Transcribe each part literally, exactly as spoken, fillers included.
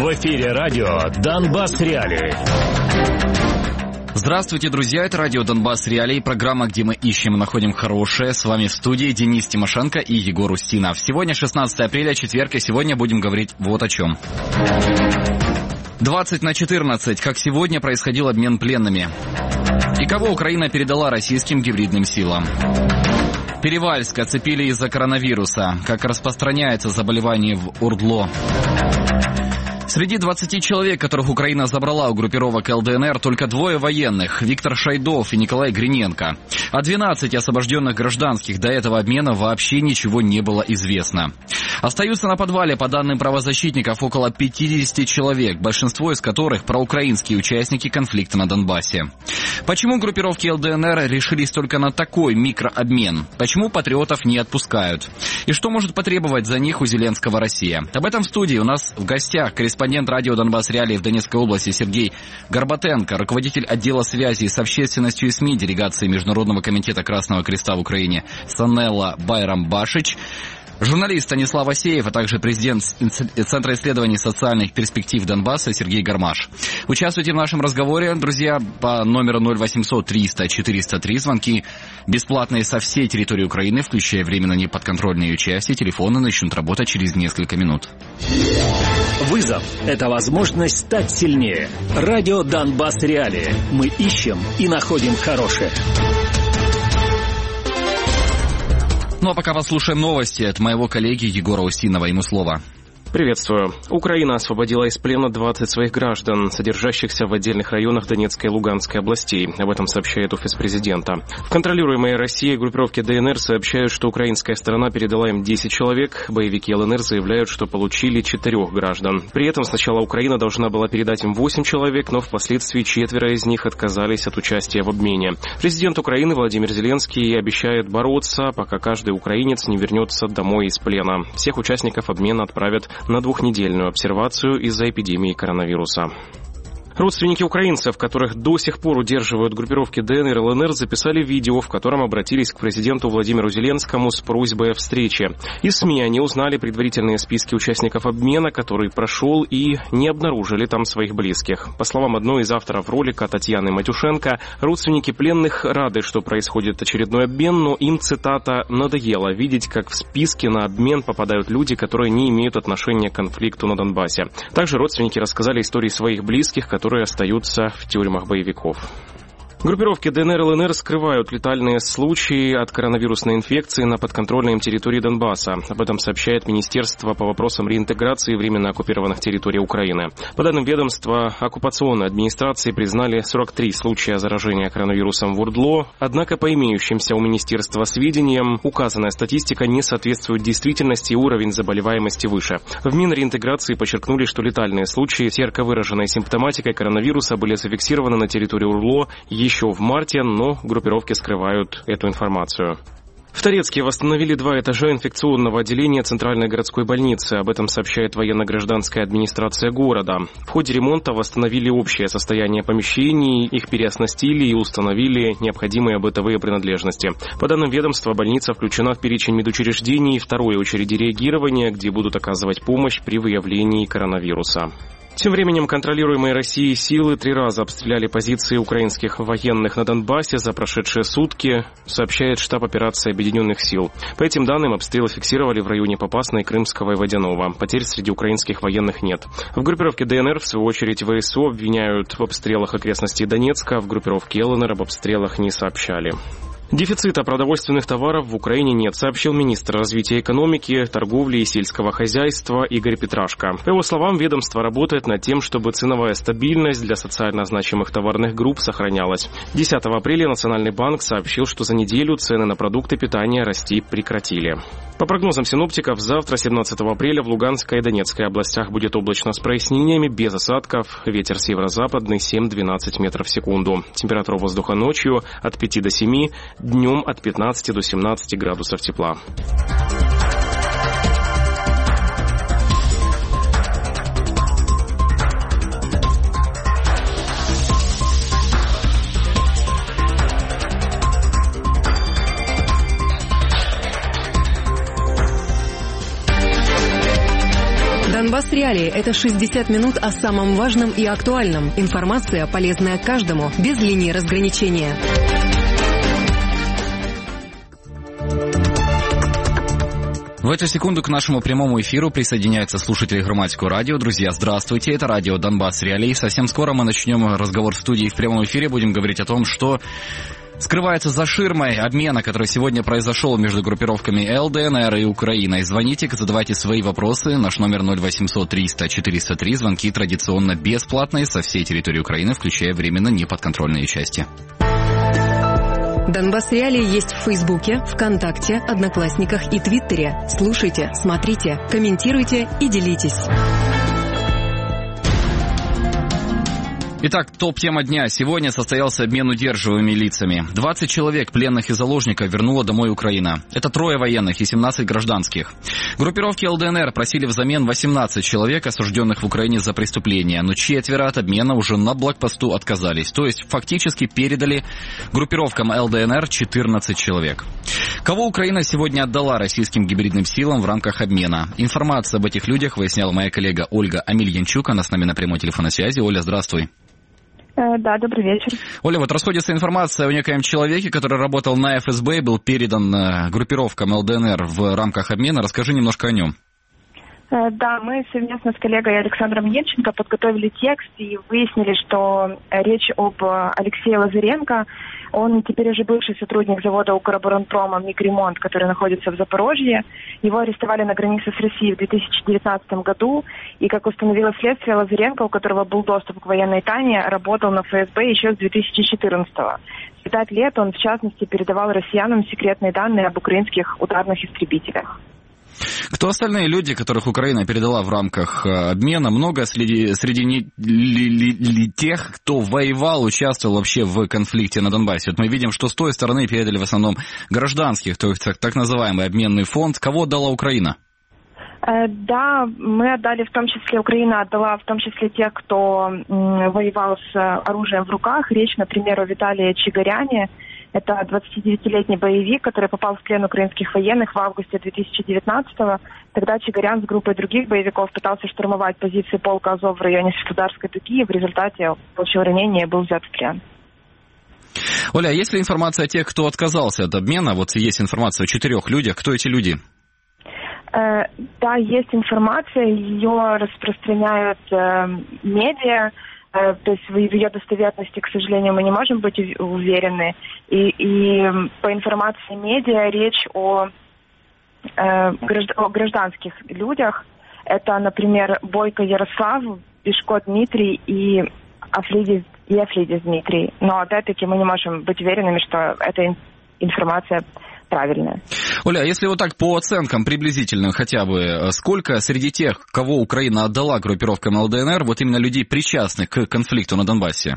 В эфире радио «Донбасс Реалии». Здравствуйте, друзья, это радио «Донбасс Реалии», программа, где мы ищем и находим хорошее. С вами в студии Денис Тимошенко и Егор Устинов. Сегодня шестнадцатое апреля, четверг, и сегодня будем говорить вот о чем. двадцать на четырнадцать. Как сегодня происходил обмен пленными? И кого Украина передала российским гибридным силам? Перевальск оцепили из-за коронавируса. Как распространяется заболевание в УРДЛО? Среди двадцати человек, которых Украина забрала у группировок ЛДНР, только двое военных – Виктор Шайдов и Николай Гриненко. О двенадцати освобожденных гражданских до этого обмена вообще ничего не было известно. Остаются на подвале, по данным правозащитников, около пятидесяти человек, большинство из которых – проукраинские участники конфликта на Донбассе. Почему группировки ЛДНР решились только на такой микрообмен? Почему патриотов не отпускают? И что может потребовать за них у Зеленского Россия? Об этом в студии у нас в гостях корреспондент Корреспондент радио «Донбасс Реалии» в Донецкой области Сергей Горбатенко, руководитель отдела связи с общественностью и СМИ делегации Международного комитета Красного Креста в Украине Санелла Байрамбашич, журналист Станислав Асеев, а также президент Центра исследований социальных перспектив Донбасса Сергей Гармаш. Участвуйте в нашем разговоре, друзья, по номеру ноль восемьсот триста четыреста три. Звонки бесплатные со всей территории Украины, включая временно неподконтрольные ее части. Телефоны начнут работать через несколько минут. Вызов – это возможность стать сильнее. Радио «Донбасс Реалии». Мы ищем и находим хорошее. Ну а пока послушаем новости от моего коллеги Егора Устинова. Ему слово. Приветствую. Украина освободила из плена двадцать своих граждан, содержащихся в отдельных районах Донецкой и Луганской областей. Об этом сообщает офис президента. В контролируемой Россией группировке ДНР сообщают, что украинская сторона передала им десять человек. Боевики ЛНР заявляют, что получили четырех граждан. При этом сначала Украина должна была передать им восемь человек, но впоследствии четверо из них отказались от участия в обмене. Президент Украины Владимир Зеленский обещает бороться, пока каждый украинец не вернется домой из плена. Всех участников обмена отправят на двухнедельную обсервацию из-за эпидемии коронавируса. Родственники украинцев, которых до сих пор удерживают группировки ДНР и ЛНР, записали видео, в котором обратились к президенту Владимиру Зеленскому с просьбой о встрече. Из СМИ они узнали предварительные списки участников обмена, который прошел, и не обнаружили там своих близких. По словам одной из авторов ролика, Татьяны Матюшенко, родственники пленных рады, что происходит очередной обмен, но им, цитата, «надоело видеть, как в списке на обмен попадают люди, которые не имеют отношения к конфликту на Донбассе». Также родственники рассказали истории своих близких, которые которые остаются в тюрьмах боевиков. Группировки ДНР и ЛНР скрывают летальные случаи от коронавирусной инфекции на подконтрольной им территории Донбасса. Об этом сообщает Министерство по вопросам реинтеграции временно оккупированных территорий Украины. По данным ведомства, оккупационной администрации признали сорок три случая заражения коронавирусом в УРДЛО, однако по имеющимся у Министерства сведениям, указанная статистика не соответствует действительности и уровень заболеваемости выше. В Минреинтеграции подчеркнули, что летальные случаи с ярко выраженной симптоматикой коронавируса были зафиксированы на территории УРДЛО еще в марте, но группировки скрывают эту информацию. В Торецке восстановили два этажа инфекционного отделения Центральной городской больницы. Об этом сообщает военно-гражданская администрация города. В ходе ремонта восстановили общее состояние помещений, их переоснастили и установили необходимые бытовые принадлежности. По данным ведомства, больница включена в перечень медучреждений второй очереди реагирования, где будут оказывать помощь при выявлении коронавируса. Тем временем контролируемые Россией силы три раза обстреляли позиции украинских военных на Донбассе за прошедшие сутки, сообщает штаб операции Объединенных сил. По этим данным, обстрелы фиксировали в районе Попасной, Крымского и Водяного. Потерь среди украинских военных нет. В группировке ДНР, в свою очередь, ВСУ обвиняют в обстрелах окрестностей Донецка, в группировке ЛНР об обстрелах не сообщали. Дефицита продовольственных товаров в Украине нет, сообщил министр развития экономики, торговли и сельского хозяйства Игорь Петрашко. По его словам, ведомство работает над тем, чтобы ценовая стабильность для социально значимых товарных групп сохранялась. десятого апреля Национальный банк сообщил, что за неделю цены на продукты питания расти прекратили. По прогнозам синоптиков, завтра, семнадцатого апреля, в Луганской и Донецкой областях будет облачно с прояснениями, без осадков, ветер северо-западный семь-двенадцать метров в секунду. Температура воздуха ночью от пяти до семи, днем от пятнадцати до семнадцати градусов тепла. Донбасс Реалии – это шестьдесят минут о самом важном и актуальном. Информация, полезная каждому, без линии разграничения. В эту секунду к нашему прямому эфиру присоединяются слушатели Громадского радио. Друзья, здравствуйте, это радио Донбасс Реалии. Совсем скоро мы начнем разговор в студии в прямом эфире. Будем говорить о том, что скрывается за ширмой обмена, который сегодня произошел между группировками ЛДНР и Украиной. Звоните, задавайте свои вопросы. Наш номер ноль восемьсот триста четыреста три. Звонки традиционно бесплатные со всей территории Украины, включая временно неподконтрольные части. Донбасс Реалии есть в Фейсбуке, ВКонтакте, Одноклассниках и Твиттере. Слушайте, смотрите, комментируйте и делитесь. Итак, топ-тема дня. Сегодня состоялся обмен удерживаемыми лицами. двадцать человек, пленных и заложников, вернула домой Украина. Это трое военных и семнадцать гражданских. Группировки ЛДНР просили взамен восемнадцать человек, осужденных в Украине за преступления, но четверо от обмена уже на блокпосту отказались. То есть фактически передали группировкам ЛДНР четырнадцать человек. Кого Украина сегодня отдала российским гибридным силам в рамках обмена? Информацию об этих людях выясняла моя коллега Ольга Амельянчук. Она с нами на прямой телефонной связи. Оля, здравствуй. Да, добрый вечер. Оля, вот расходится информация о некоем человеке, который работал на эф эс бэ и был передан группировкам ЛДНР в рамках обмена. Расскажи немножко о нем. Да, мы совместно с коллегой Александром Ельченко подготовили текст и выяснили, что речь об Алексее Лазаренко. Он теперь уже бывший сотрудник завода Укроборонпрома «Мигремонт», который находится в Запорожье. Его арестовали на границе с Россией в две тысячи девятнадцатом году. И, как установило следствие, Лазаренко, у которого был доступ к военной тайне, работал на эф эс бэ еще с две тысячи четырнадцатого. Пять лет он, в частности, передавал россиянам секретные данные об украинских ударных истребителях. Кто остальные люди, которых Украина передала в рамках обмена? Много среди, среди не, ли, ли, ли тех, кто воевал, участвовал вообще в конфликте на Донбассе? Вот мы видим, что с той стороны передали в основном гражданских, то есть так, так называемый обменный фонд. Кого отдала Украина? Да, мы отдали, в том числе, Украина отдала в том числе тех, кто м, воевал с оружием в руках. Речь, например, о Виталии Чигаряне. Это двадцатидевятилетний боевик, который попал в плен украинских военных в августе две тысячи девятнадцатого. Тогда Чигарян с группой других боевиков пытался штурмовать позиции полка Азов в районе Светлодарской дуги и в результате получил ранение и был взят в плен. Оля, а есть ли информация о тех, кто отказался от обмена? Вот есть информация о четырех людях. Кто эти люди? Э, да, есть информация. Ее распространяют э, медиа. То есть в ее достоверности, к сожалению, мы не можем быть уверены. И, и по информации медиа речь о, э, о гражданских людях. Это, например, Бойко Ярослав, Бишко Дмитрий и Афлидис, и Афлидис Дмитрий. Но опять-таки мы не можем быть уверенными, что эта информация правильная. Оля, если вот так по оценкам приблизительным хотя бы, сколько среди тех, кого Украина отдала группировкам ЛДНР, вот именно людей, причастных к конфликту на Донбассе?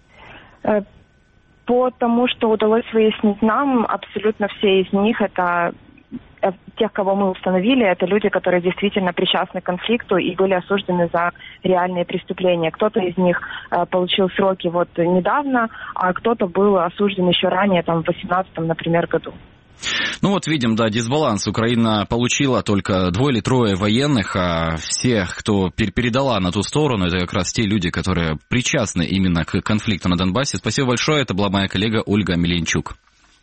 По тому, что удалось выяснить нам, абсолютно все из них, это тех, кого мы установили, это люди, которые действительно причастны к конфликту и были осуждены за реальные преступления. Кто-то из них э, получил сроки вот недавно, а кто-то был осужден еще ранее, там, в восемнадцатом, например, году. Ну вот видим, да, дисбаланс. Украина получила только двое или трое военных, а всех, кто передала на ту сторону, это как раз те люди, которые причастны именно к конфликту на Донбассе. Спасибо большое, это была моя коллега Ольга Амельянчук.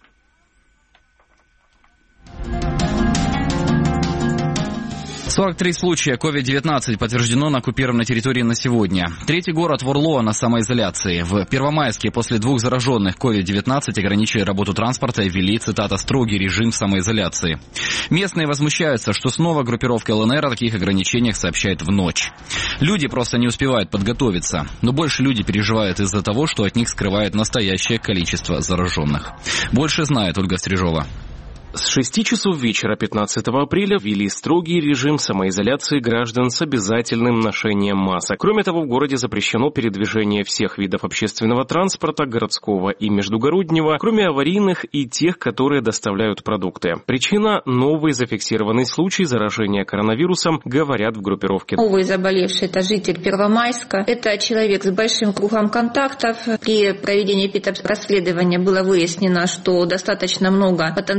сорок три случая ковид девятнадцать подтверждено на оккупированной территории на сегодня. Третий город Ворлоо на самоизоляции. В Первомайске после двух зараженных ковид девятнадцать ограничили работу транспорта и ввели, цитата, строгий режим самоизоляции. Местные возмущаются, что снова группировка ЛНР о таких ограничениях сообщает в ночь. Люди просто не успевают подготовиться. Но больше люди переживают из-за того, что от них скрывает настоящее количество зараженных. Больше знает Ольга Стрижова. С шести часов вечера пятнадцатого апреля ввели строгий режим самоизоляции граждан с обязательным ношением масок. Кроме того, в городе запрещено передвижение всех видов общественного транспорта, городского и междугороднего, кроме аварийных и тех, которые доставляют продукты. Причина – новый зафиксированный случай заражения коронавирусом, говорят в группировке. Новый заболевший – это житель Первомайска. Это человек с большим кругом контактов. При проведении эпидемиологического расследования было выяснено, что достаточно много потенциально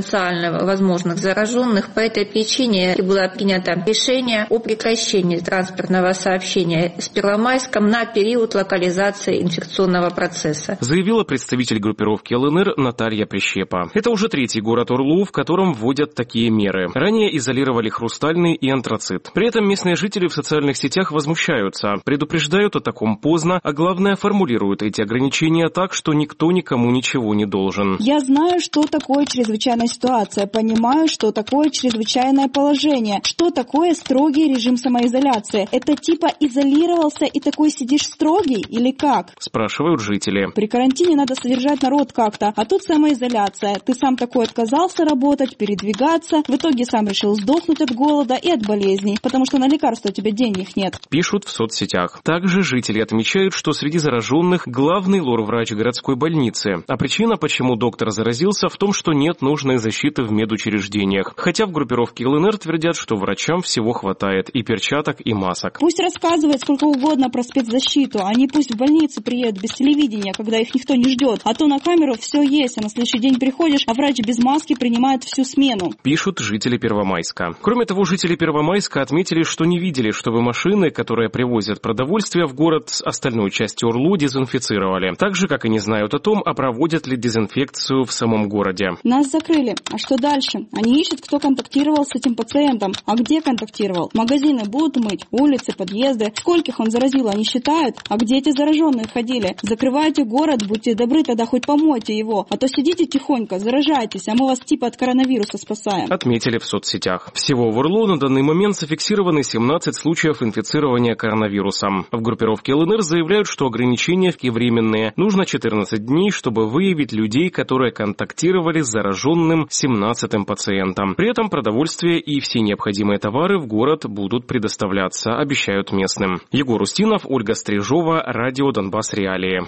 максимально возможных зараженных. По этой причине было принято решение о прекращении транспортного сообщения с Первомайском на период локализации инфекционного процесса. Заявила представитель группировки ЛНР Наталья Прищепа. Это уже третий город Орлу, в котором вводят такие меры. Ранее изолировали Хрустальный и Антрацит. При этом местные жители в социальных сетях возмущаются, предупреждают о таком поздно, а главное формулируют эти ограничения так, что никто никому ничего не должен. Я знаю, что такое чрезвычайная ситуация, понимаю, что такое чрезвычайное положение, что такое строгий режим самоизоляции. Это типа изолировался и такой сидишь строгий или как? Спрашивают жители. При карантине надо содержать народ как-то, а тут самоизоляция. Ты сам такой отказался работать, передвигаться, в итоге сам решил сдохнуть от голода и от болезней, потому что на лекарства у тебя денег нет. Пишут в соцсетях. Также жители отмечают, что среди зараженных главный лор-врач городской больницы. А причина, почему доктор заразился, в том, что нет нужной защиты в медучреждениях. Хотя в группировке ЛНР твердят, что врачам всего хватает и перчаток, и масок. Пусть рассказывает сколько угодно про спецзащиту, они пусть в больницу приедут без телевидения, когда их никто не ждет. А то на камеру все есть, а на следующий день приходишь, а врач без маски принимает всю смену. Пишут жители Первомайска. Кроме того, жители Первомайска отметили, что не видели, чтобы машины, которые привозят продовольствие в город с остальной части Орлу, дезинфицировали. Так же, как и не знают о том, а проводят ли дезинфекцию в самом городе. Нас закрыли. А что дальше? Они ищут, кто контактировал с этим пациентом. А где контактировал? Магазины будут мыть, улицы, подъезды. Скольких он заразил, они считают? А где эти зараженные ходили? Закрывайте город, будьте добры, тогда хоть помойте его. А то сидите тихонько, заражайтесь, а мы вас типа от коронавируса спасаем. Отметили в соцсетях. Всего в Орлу на данный момент зафиксированы семнадцать случаев инфицирования коронавирусом. В группировке ЛНР заявляют, что ограничения временные. Нужно четырнадцать дней, чтобы выявить людей, которые контактировали с зараженным семнадцатым пациентом. При этом продовольствие и все необходимые товары в город будут предоставляться, обещают местным. Егор Устинов, Ольга Стрижова, Радио Донбасс Реалии.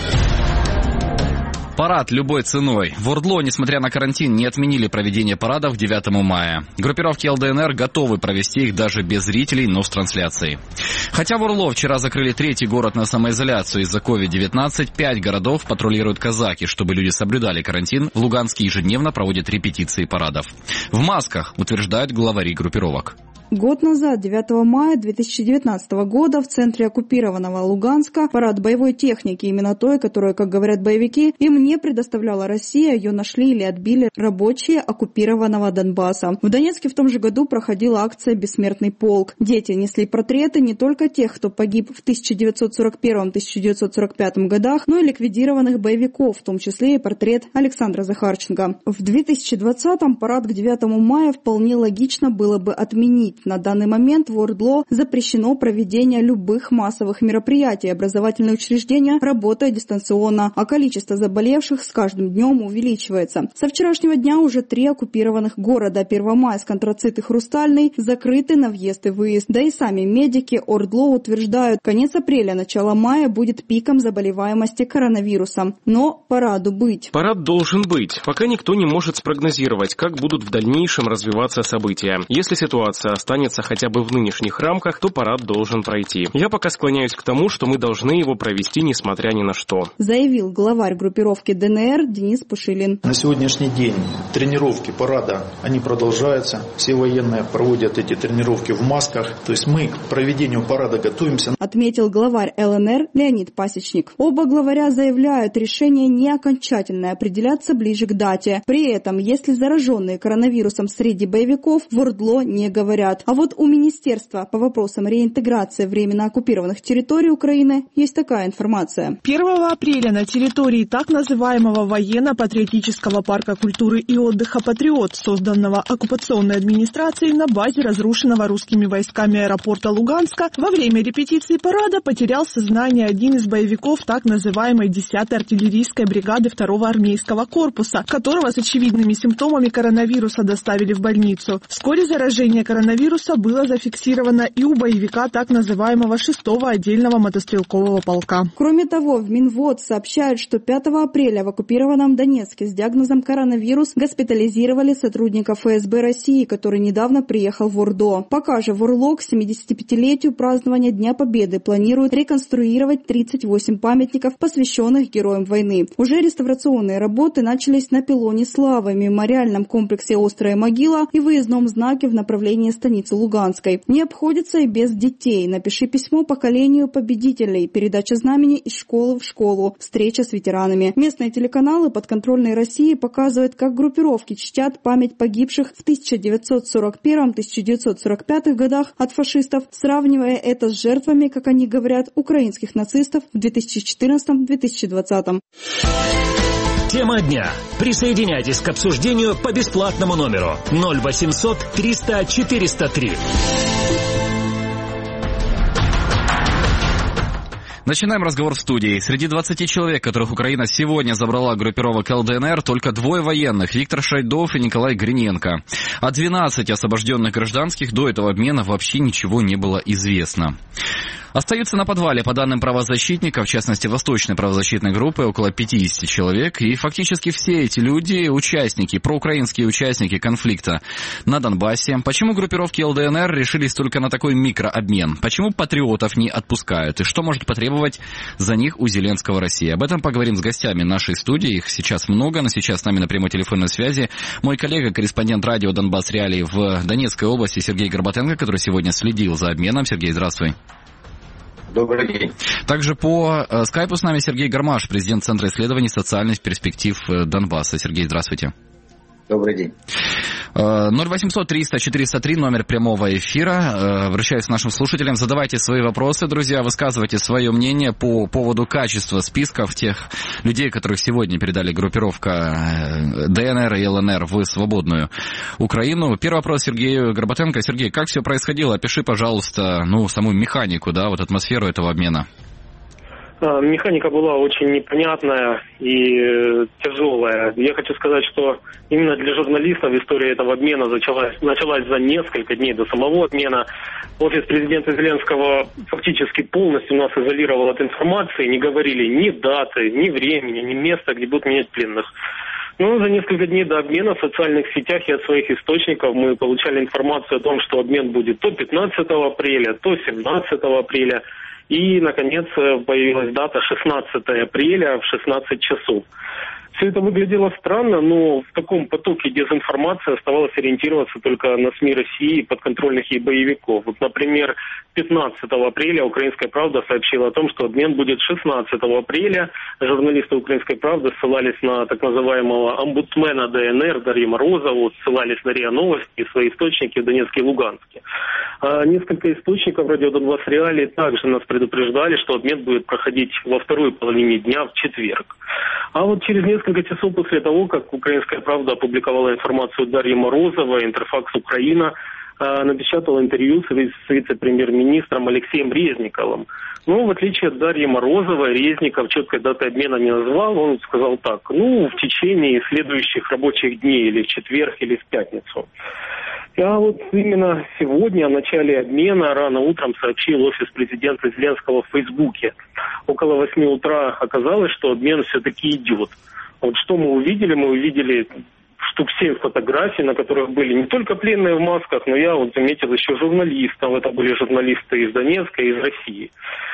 Парад любой ценой. В Ордло, несмотря на карантин, не отменили проведение парадов к девятому мая. Группировки ЛДНР готовы провести их даже без зрителей, но с трансляцией. Хотя в Орло вчера закрыли третий город на самоизоляцию из-за ковид девятнадцать, пять городов патрулируют казаки, чтобы люди соблюдали карантин. В Луганске ежедневно проводят репетиции парадов. В масках, утверждают главари группировок. Год назад, девятого мая две тысячи девятнадцатого года, в центре оккупированного Луганска парад боевой техники, именно той, которую, как говорят боевики, им не предоставляла Россия, ее нашли или отбили рабочие оккупированного Донбасса. В Донецке в том же году проходила акция «Бессмертный полк». Дети несли портреты не только тех, кто погиб в тысяча девятьсот сорок первом — тысяча девятьсот сорок пятом годах, но и ликвидированных боевиков, в том числе и портрет Александра Захарченко. В две тысячи двадцатом парад к девятому мая вполне логично было бы отменить. На данный момент в Ордло запрещено проведение любых массовых мероприятий. Образовательные учреждения работают дистанционно, а количество заболевших с каждым днем увеличивается. Со вчерашнего дня уже три оккупированных города — Первомайск, Антрацит и Хрустальный — закрыты на въезд и выезд. Да и сами медики Ордло утверждают, конец апреля, начало мая будет пиком заболеваемости коронавирусом. Но параду быть. Парад должен быть. Пока никто не может спрогнозировать, как будут в дальнейшем развиваться события. Если ситуация останется хотя бы в нынешних рамках, то парад должен пройти. Я пока склоняюсь к тому, что мы должны его провести, несмотря ни на что. Заявил главарь группировки ДНР Денис Пушилин. На сегодняшний день тренировки парада, они продолжаются. Все военные проводят эти тренировки в масках. То есть мы к проведению парада готовимся. Отметил главарь ЛНР Леонид Пасечник. Оба главаря заявляют, решение не окончательное, определяться ближе к дате. При этом, если зараженные коронавирусом среди боевиков, в Ордло не говорят. А вот у Министерства по вопросам реинтеграции временно оккупированных территорий Украины есть такая информация. первого апреля на территории так называемого военно-патриотического парка культуры и отдыха «Патриот», созданного оккупационной администрацией на базе разрушенного русскими войсками аэропорта Луганска, во время репетиции парада потерял сознание один из боевиков так называемой десятой артиллерийской бригады второго армейского корпуса, которого с очевидными симптомами коронавируса доставили в больницу. Вскоре заражение коронавирусом коронавируса было зафиксировано и у боевика так называемого шестого отдельного мотострелкового полка. Кроме того, в Минвод сообщают, что пятого апреля в оккупированном Донецке с диагнозом коронавирус госпитализировали сотрудника эф эс бэ России, который недавно приехал в Ордо. Пока же в Орло к семидесятипятилетию празднования Дня Победы планируют реконструировать тридцать восемь памятников, посвященных героям войны. Уже реставрационные работы начались на пилоне Славы, мемориальном комплексе «Острая могила» и выездном знаке в направлении станицы Луганской. Не обходится и без детей. Напиши письмо поколению победителей. Передача знамени из школы в школу. Встреча с ветеранами. Местные телеканалы подконтрольной России показывают, как группировки чтят память погибших в тысяча девятьсот сорок первом — тысяча девятьсот сорок пятом годах от фашистов, сравнивая это с жертвами, как они говорят, украинских нацистов в две тысячи четырнадцатом — две тысячи двадцатом. Тема дня. Присоединяйтесь к обсуждению по бесплатному номеру ноль восемьсот триста четыреста три. Начинаем разговор в студии. Среди двадцати человек, которых Украина сегодня забрала группировок эл дэ эн эр, только двое военных – Виктор Шайдов и Николай Гриненко. О двенадцати освобожденных гражданских до этого обмена вообще ничего не было известно. Остаются на подвале, по данным правозащитников, в частности, Восточной правозащитной группы, около пятидесяти человек. И фактически все эти люди – участники, проукраинские участники конфликта на Донбассе. Почему группировки эл дэ эн эр решились только на такой микрообмен? Почему патриотов не отпускают? И что может потребовать за них у Зеленского России? Об этом поговорим с гостями нашей студии. Их сейчас много, но сейчас с нами на прямой телефонной связи мой коллега, корреспондент радио «Донбасс Реалии» в Донецкой области Сергей Горбатенко, который сегодня следил за обменом. Сергей, здравствуй. Добрый день. Также по э, скайпу с нами Сергей Гармаш, президент Центра исследований социальных перспектив э, Донбасса. Сергей, здравствуйте. Добрый день. ноль восемьсот триста четыреста три, номер прямого эфира. Обращаюсь к нашим слушателям. Задавайте свои вопросы, друзья. Высказывайте свое мнение по поводу качества списков тех людей, которых сегодня передали группировка дэ эн эр и эл эн эр в свободную Украину. Первый вопрос Сергею Горбатенко. Сергей, как все происходило? Опиши, пожалуйста, ну, саму механику, да, вот атмосферу этого обмена. Механика была очень непонятная и тяжелая. Я хочу сказать, что именно для журналистов история этого обмена началась, началась за несколько дней до самого обмена. Офис президента Зеленского фактически полностью нас изолировал от информации. Не говорили ни даты, ни времени, ни места, где будут менять пленных. Но за несколько дней до обмена в социальных сетях и от своих источников мы получали информацию о том, что обмен будет то пятнадцатого апреля, то семнадцатого апреля. И, наконец, появилась дата шестнадцатого апреля в шестнадцать часов. Все это выглядело странно, но в таком потоке дезинформации оставалось ориентироваться только на СМИ России и подконтрольных ей боевиков. Вот, например, пятнадцатого апреля «Украинская правда» сообщила о том, что обмен будет шестнадцатого апреля. Журналисты «Украинской правды» ссылались на так называемого омбудсмена дэ эн эр Дарью Морозову, ссылались на РИА Новости и свои источники в Донецке и Луганске. А несколько источников радио «Донбасс Реалии» также нас предупреждали, что обмен будет проходить во второй половине дня в четверг. А вот через несколько часов после того, как «Украинская правда» опубликовала информацию Дарьи Морозовой, «Интерфакс Украина» э, напечатала интервью с вице-премьер-министром Алексеем Резниковым. Но в отличие от Дарьи Морозовой, Резников четкой даты обмена не назвал. Он сказал так: ну, в течение следующих рабочих дней, или в четверг, или в пятницу. А вот именно сегодня, о начале обмена, рано утром сообщил офис президента Зеленского в Фейсбуке. Около восьми утра оказалось, что обмен все-таки идет. Вот что мы увидели? Мы увидели штук семь фотографий, на которых были не только пленные в масках, но я вот заметил еще журналистов. Это были журналисты из Донецка и из России.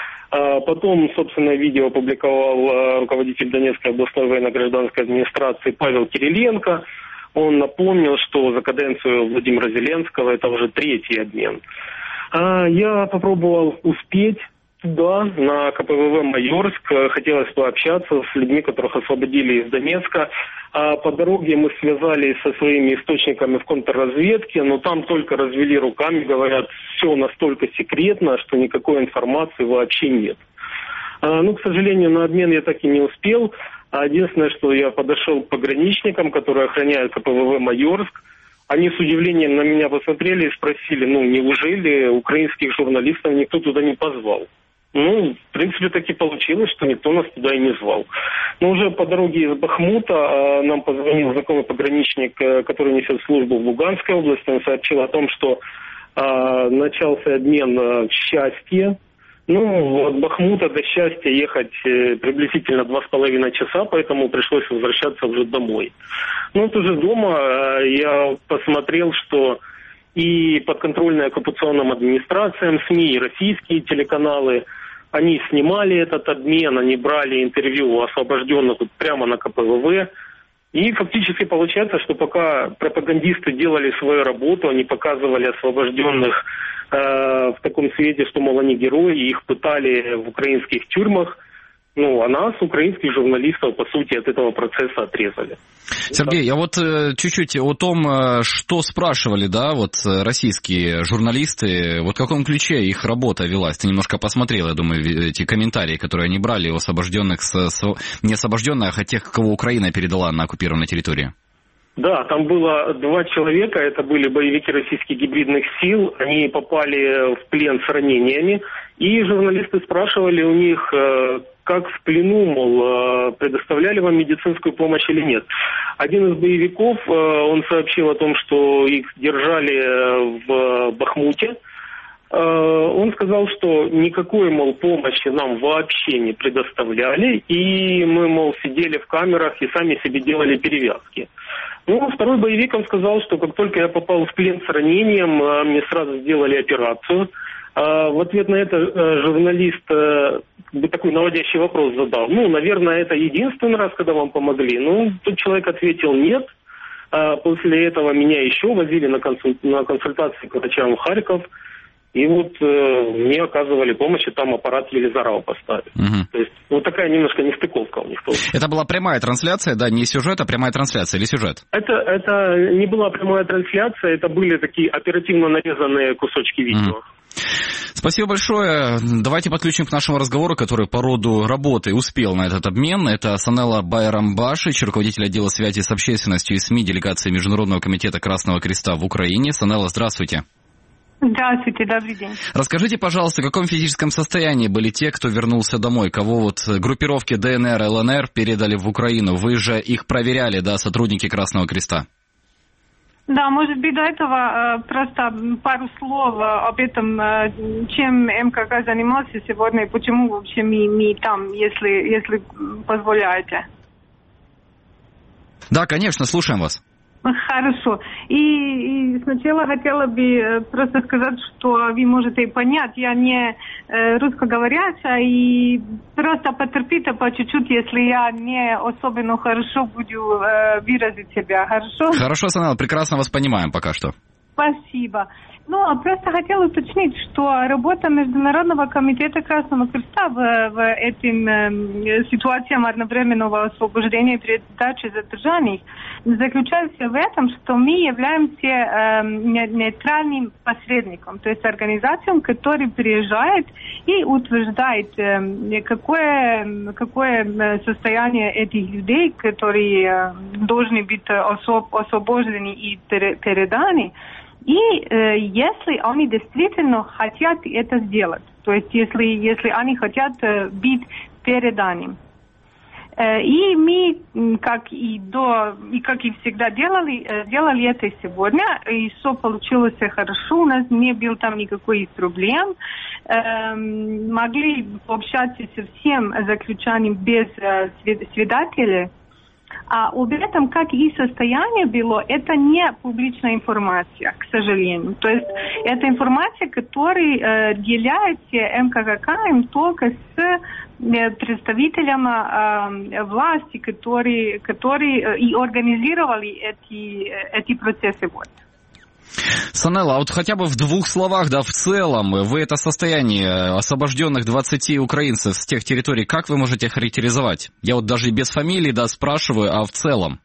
А потом, собственно, видео опубликовал руководитель Донецкой областной военно-гражданской администрации Павел Кириленко. Он напомнил, что за каденцию Владимира Зеленского это уже третий обмен. А я попробовал успеть туда, на ка пэ вэ вэ Майорск. Хотелось пообщаться с людьми, которых освободили из Донецка. А по дороге мы связались со своими источниками в контрразведке, но там только развели руками, говорят, все настолько секретно, что никакой информации вообще нет. А, ну, к сожалению, на обмен я так и не успел. А единственное, что я подошел к пограничникам, которые охраняют ка пэ вэ вэ Майорск. Они с удивлением на меня посмотрели и спросили, ну, неужели украинских журналистов никто туда не позвал? Ну, в принципе, так и получилось, что никто нас туда и не звал. Но уже по дороге из Бахмута а, нам позвонил знакомый пограничник, который несет службу в Луганской области. Он сообщил о том, что начался обмен в Счастье. Ну, от Бахмута до Счастья ехать приблизительно два с половиной часа, поэтому пришлось возвращаться уже домой. Ну, вот уже дома я посмотрел, что и подконтрольные оккупационным администрациям СМИ, и российские телеканалы, они снимали этот обмен, они брали интервью у освобожденных прямо на ка пэ вэ вэ. И фактически получается, что пока пропагандисты делали свою работу, они показывали освобожденных э, в таком свете, что, мол, они герои, их пытали в украинских тюрьмах. Ну, а нас, украинских журналистов, по сути, от этого процесса отрезали. Сергей, а вот э, чуть-чуть о том, э, что спрашивали, да, вот э, российские журналисты, вот в каком ключе их работа велась? Ты немножко посмотрел, я думаю, эти комментарии, которые они брали у освобожденных, с, с, не освобожденных, а тех, кого Украина передала на оккупированной территории. Да, там было два человека, это были боевики российских гибридных сил, они попали в плен с ранениями, и журналисты спрашивали у них, как в плену, мол, предоставляли вам медицинскую помощь или нет. Один из боевиков, он сообщил о том, что их держали в Бахмуте. Он сказал, что никакой, мол, помощи нам вообще не предоставляли, и мы, мол, сидели в камерах и сами себе делали перевязки. Ну, второй боевик, он сказал, что как только я попал в плен с ранением, мне сразу сделали операцию. В ответ на это журналист такой наводящий вопрос задал. Ну, наверное, это единственный раз, когда вам помогли. Ну, тут человек ответил нет. После этого меня еще возили на, консуль... на консультации к врачам в Харьков. И вот э, мне оказывали помощь, и там аппарат Елизарова поставили. Угу. То есть вот такая немножко нестыковка у них тоже. Это была прямая трансляция, да, не сюжет, а прямая трансляция или сюжет? Это, это не была прямая трансляция, это были такие оперативно нарезанные кусочки видео. Угу. Спасибо большое. Давайте подключим к нашему разговору, который по роду работы успел на этот обмен. Это Санела Байрамбашич, руководитель отдела связи с общественностью и СМИ делегации Международного комитета Красного Креста в Украине. Санела, здравствуйте. Здравствуйте, добрый день. Расскажите, пожалуйста, в каком физическом состоянии были те, кто вернулся домой, кого вот группировки дэ эн эр, эл эн эр передали в Украину? Вы же их проверяли, да, сотрудники Красного Креста? Да, может быть, до этого просто пару слов об этом, чем эм ка ка занимался сегодня и почему вообще мы, мы там, если, если позволяете. Да, конечно, слушаем вас. Хорошо. И, и сначала хотела бы просто сказать, что вы можете понять, я не э, русскоговорящая, и просто потерпите по чуть-чуть, если я не особенно хорошо буду э, выразить себя. Хорошо? Хорошо, Санела, прекрасно вас понимаем пока что. Спасибо. Ну, просто хотела уточнить, что работа Международного комитета Красного Креста в, в этим э, ситуациям одновременного освобождения и передачи задержаний заключается в этом, что мы являемся э, нейтральным посредником, то есть организацией, которая приезжает и утверждает, э, какое, какое состояние этих людей, которые э, должны быть особ, освобождены и переданы. И э, если они действительно хотят это сделать, то есть если, если они хотят э, быть переданы. Э, и мы, как и до, и как и всегда делали, э, делали это сегодня, и все получилось хорошо, у нас не было там никаких проблем. Э, могли пообщаться со всем заключенным без э, свидетелей. А об этом, как и состояние было, это не публичная информация, к сожалению. То есть это информация, которая э, делается эм ка ка ка только с э, представителями э, власти, которые, которые э, и организировали эти, эти процессы. Вот. Санела, а вот хотя бы в двух словах, да, в целом, вы это состояние освобожденных двадцати украинцев с тех территорий, как вы можете характеризовать? Я вот даже без фамилии, да, спрашиваю, а в целом?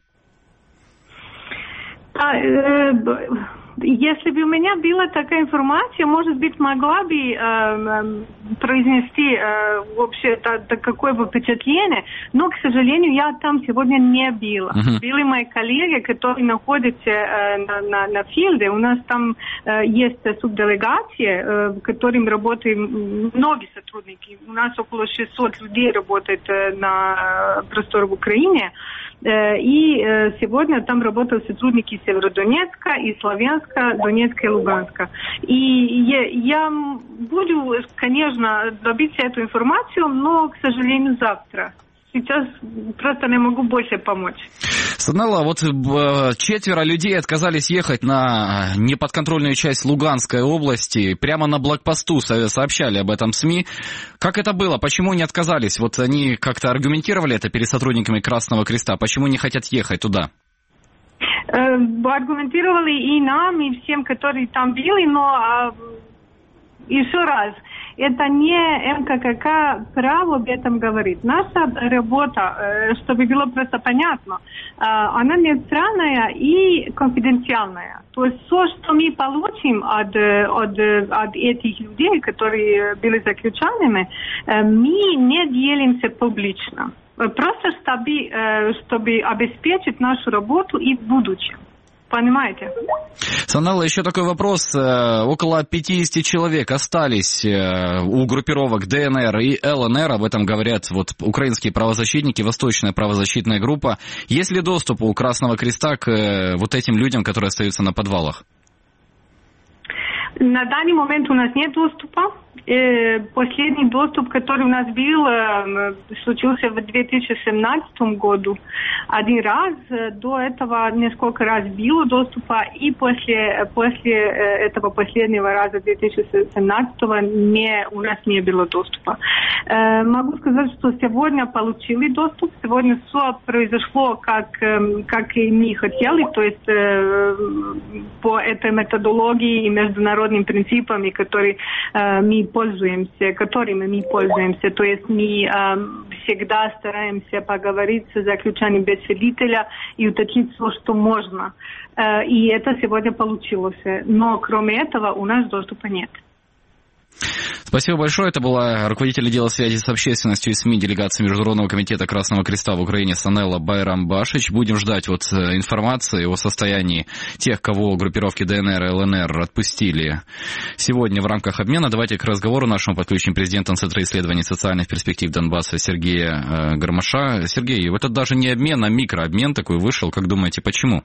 А, э, если бы у меня была такая информация, может быть, могла бы э, э, произнести э, вообще та, та, какое бы впечатление, но, к сожалению, я там сегодня не была. Uh-huh. Были мои коллеги, которые находятся э, на, на, на филде. У нас там э, есть субделегация, э, в которой работают многие сотрудники. У нас около шестьсот людей работает э, на просторе в Украине. И сегодня там работают сотрудники Северодонецка и Славянска, Покровска, Донецка и Луганска. И я, я буду, конечно, добиться эту информацию, но, к сожалению, завтра. Сейчас просто не могу больше помочь. Санелла, вот четверо людей отказались ехать на неподконтрольную часть Луганской области. Прямо на блокпосту сообщали об этом СМИ. Как это было? Почему не отказались? Вот они как-то аргументировали это перед сотрудниками Красного Креста. Почему не хотят ехать туда? Аргументировали и нам, и всем, которые там были, но еще раз. Это не эм ка ка ка право об этом говорит. Наша работа, чтобы было просто понятно, она нейтральная и конфиденциальная. То есть все, что мы получим от, от, от этих людей, которые были заключенными, мы не делимся публично. Просто чтобы, чтобы обеспечить нашу работу и в будущем. Понимаете? Санелла, еще такой вопрос. Около пятьдесят человек остались у группировок дэ эн эр и эл эн эр. Об этом говорят вот украинские правозащитники, Восточная правозащитная группа. Есть ли доступ у Красного Креста к вот этим людям, которые остаются на подвалах? На данный момент у нас нет доступа. Последний доступ, который у нас был, случился в две тысячи семнадцатом году. Один раз, до этого несколько раз было доступа, и после, после этого последнего раза две тысячи семнадцатого не, у нас не было доступа. Могу сказать, что сегодня получили доступ. Сегодня все произошло, как, как и мы хотели, то есть по этой методологии и международным принципам, которые мы пользуемся, которыми мы пользуемся. То есть мы э, всегда стараемся поговорить с заключенным без свидетеля и уточнить все, что можно. Э, и это сегодня получилось. Но кроме этого у нас доступа нет. Спасибо большое. Это была руководитель отдела связи с общественностью и СМИ делегации Международного комитета Красного Креста в Украине Санелла Байрамбашич. Будем ждать вот информации о состоянии тех, кого группировки дэ эн эр и эл эн эр отпустили сегодня в рамках обмена. Давайте к разговору нашему подключим президента Центра исследований социальных перспектив Донбасса Сергея Гармаша. Сергей, это даже не обмен, а микрообмен такой вышел. Как думаете, почему?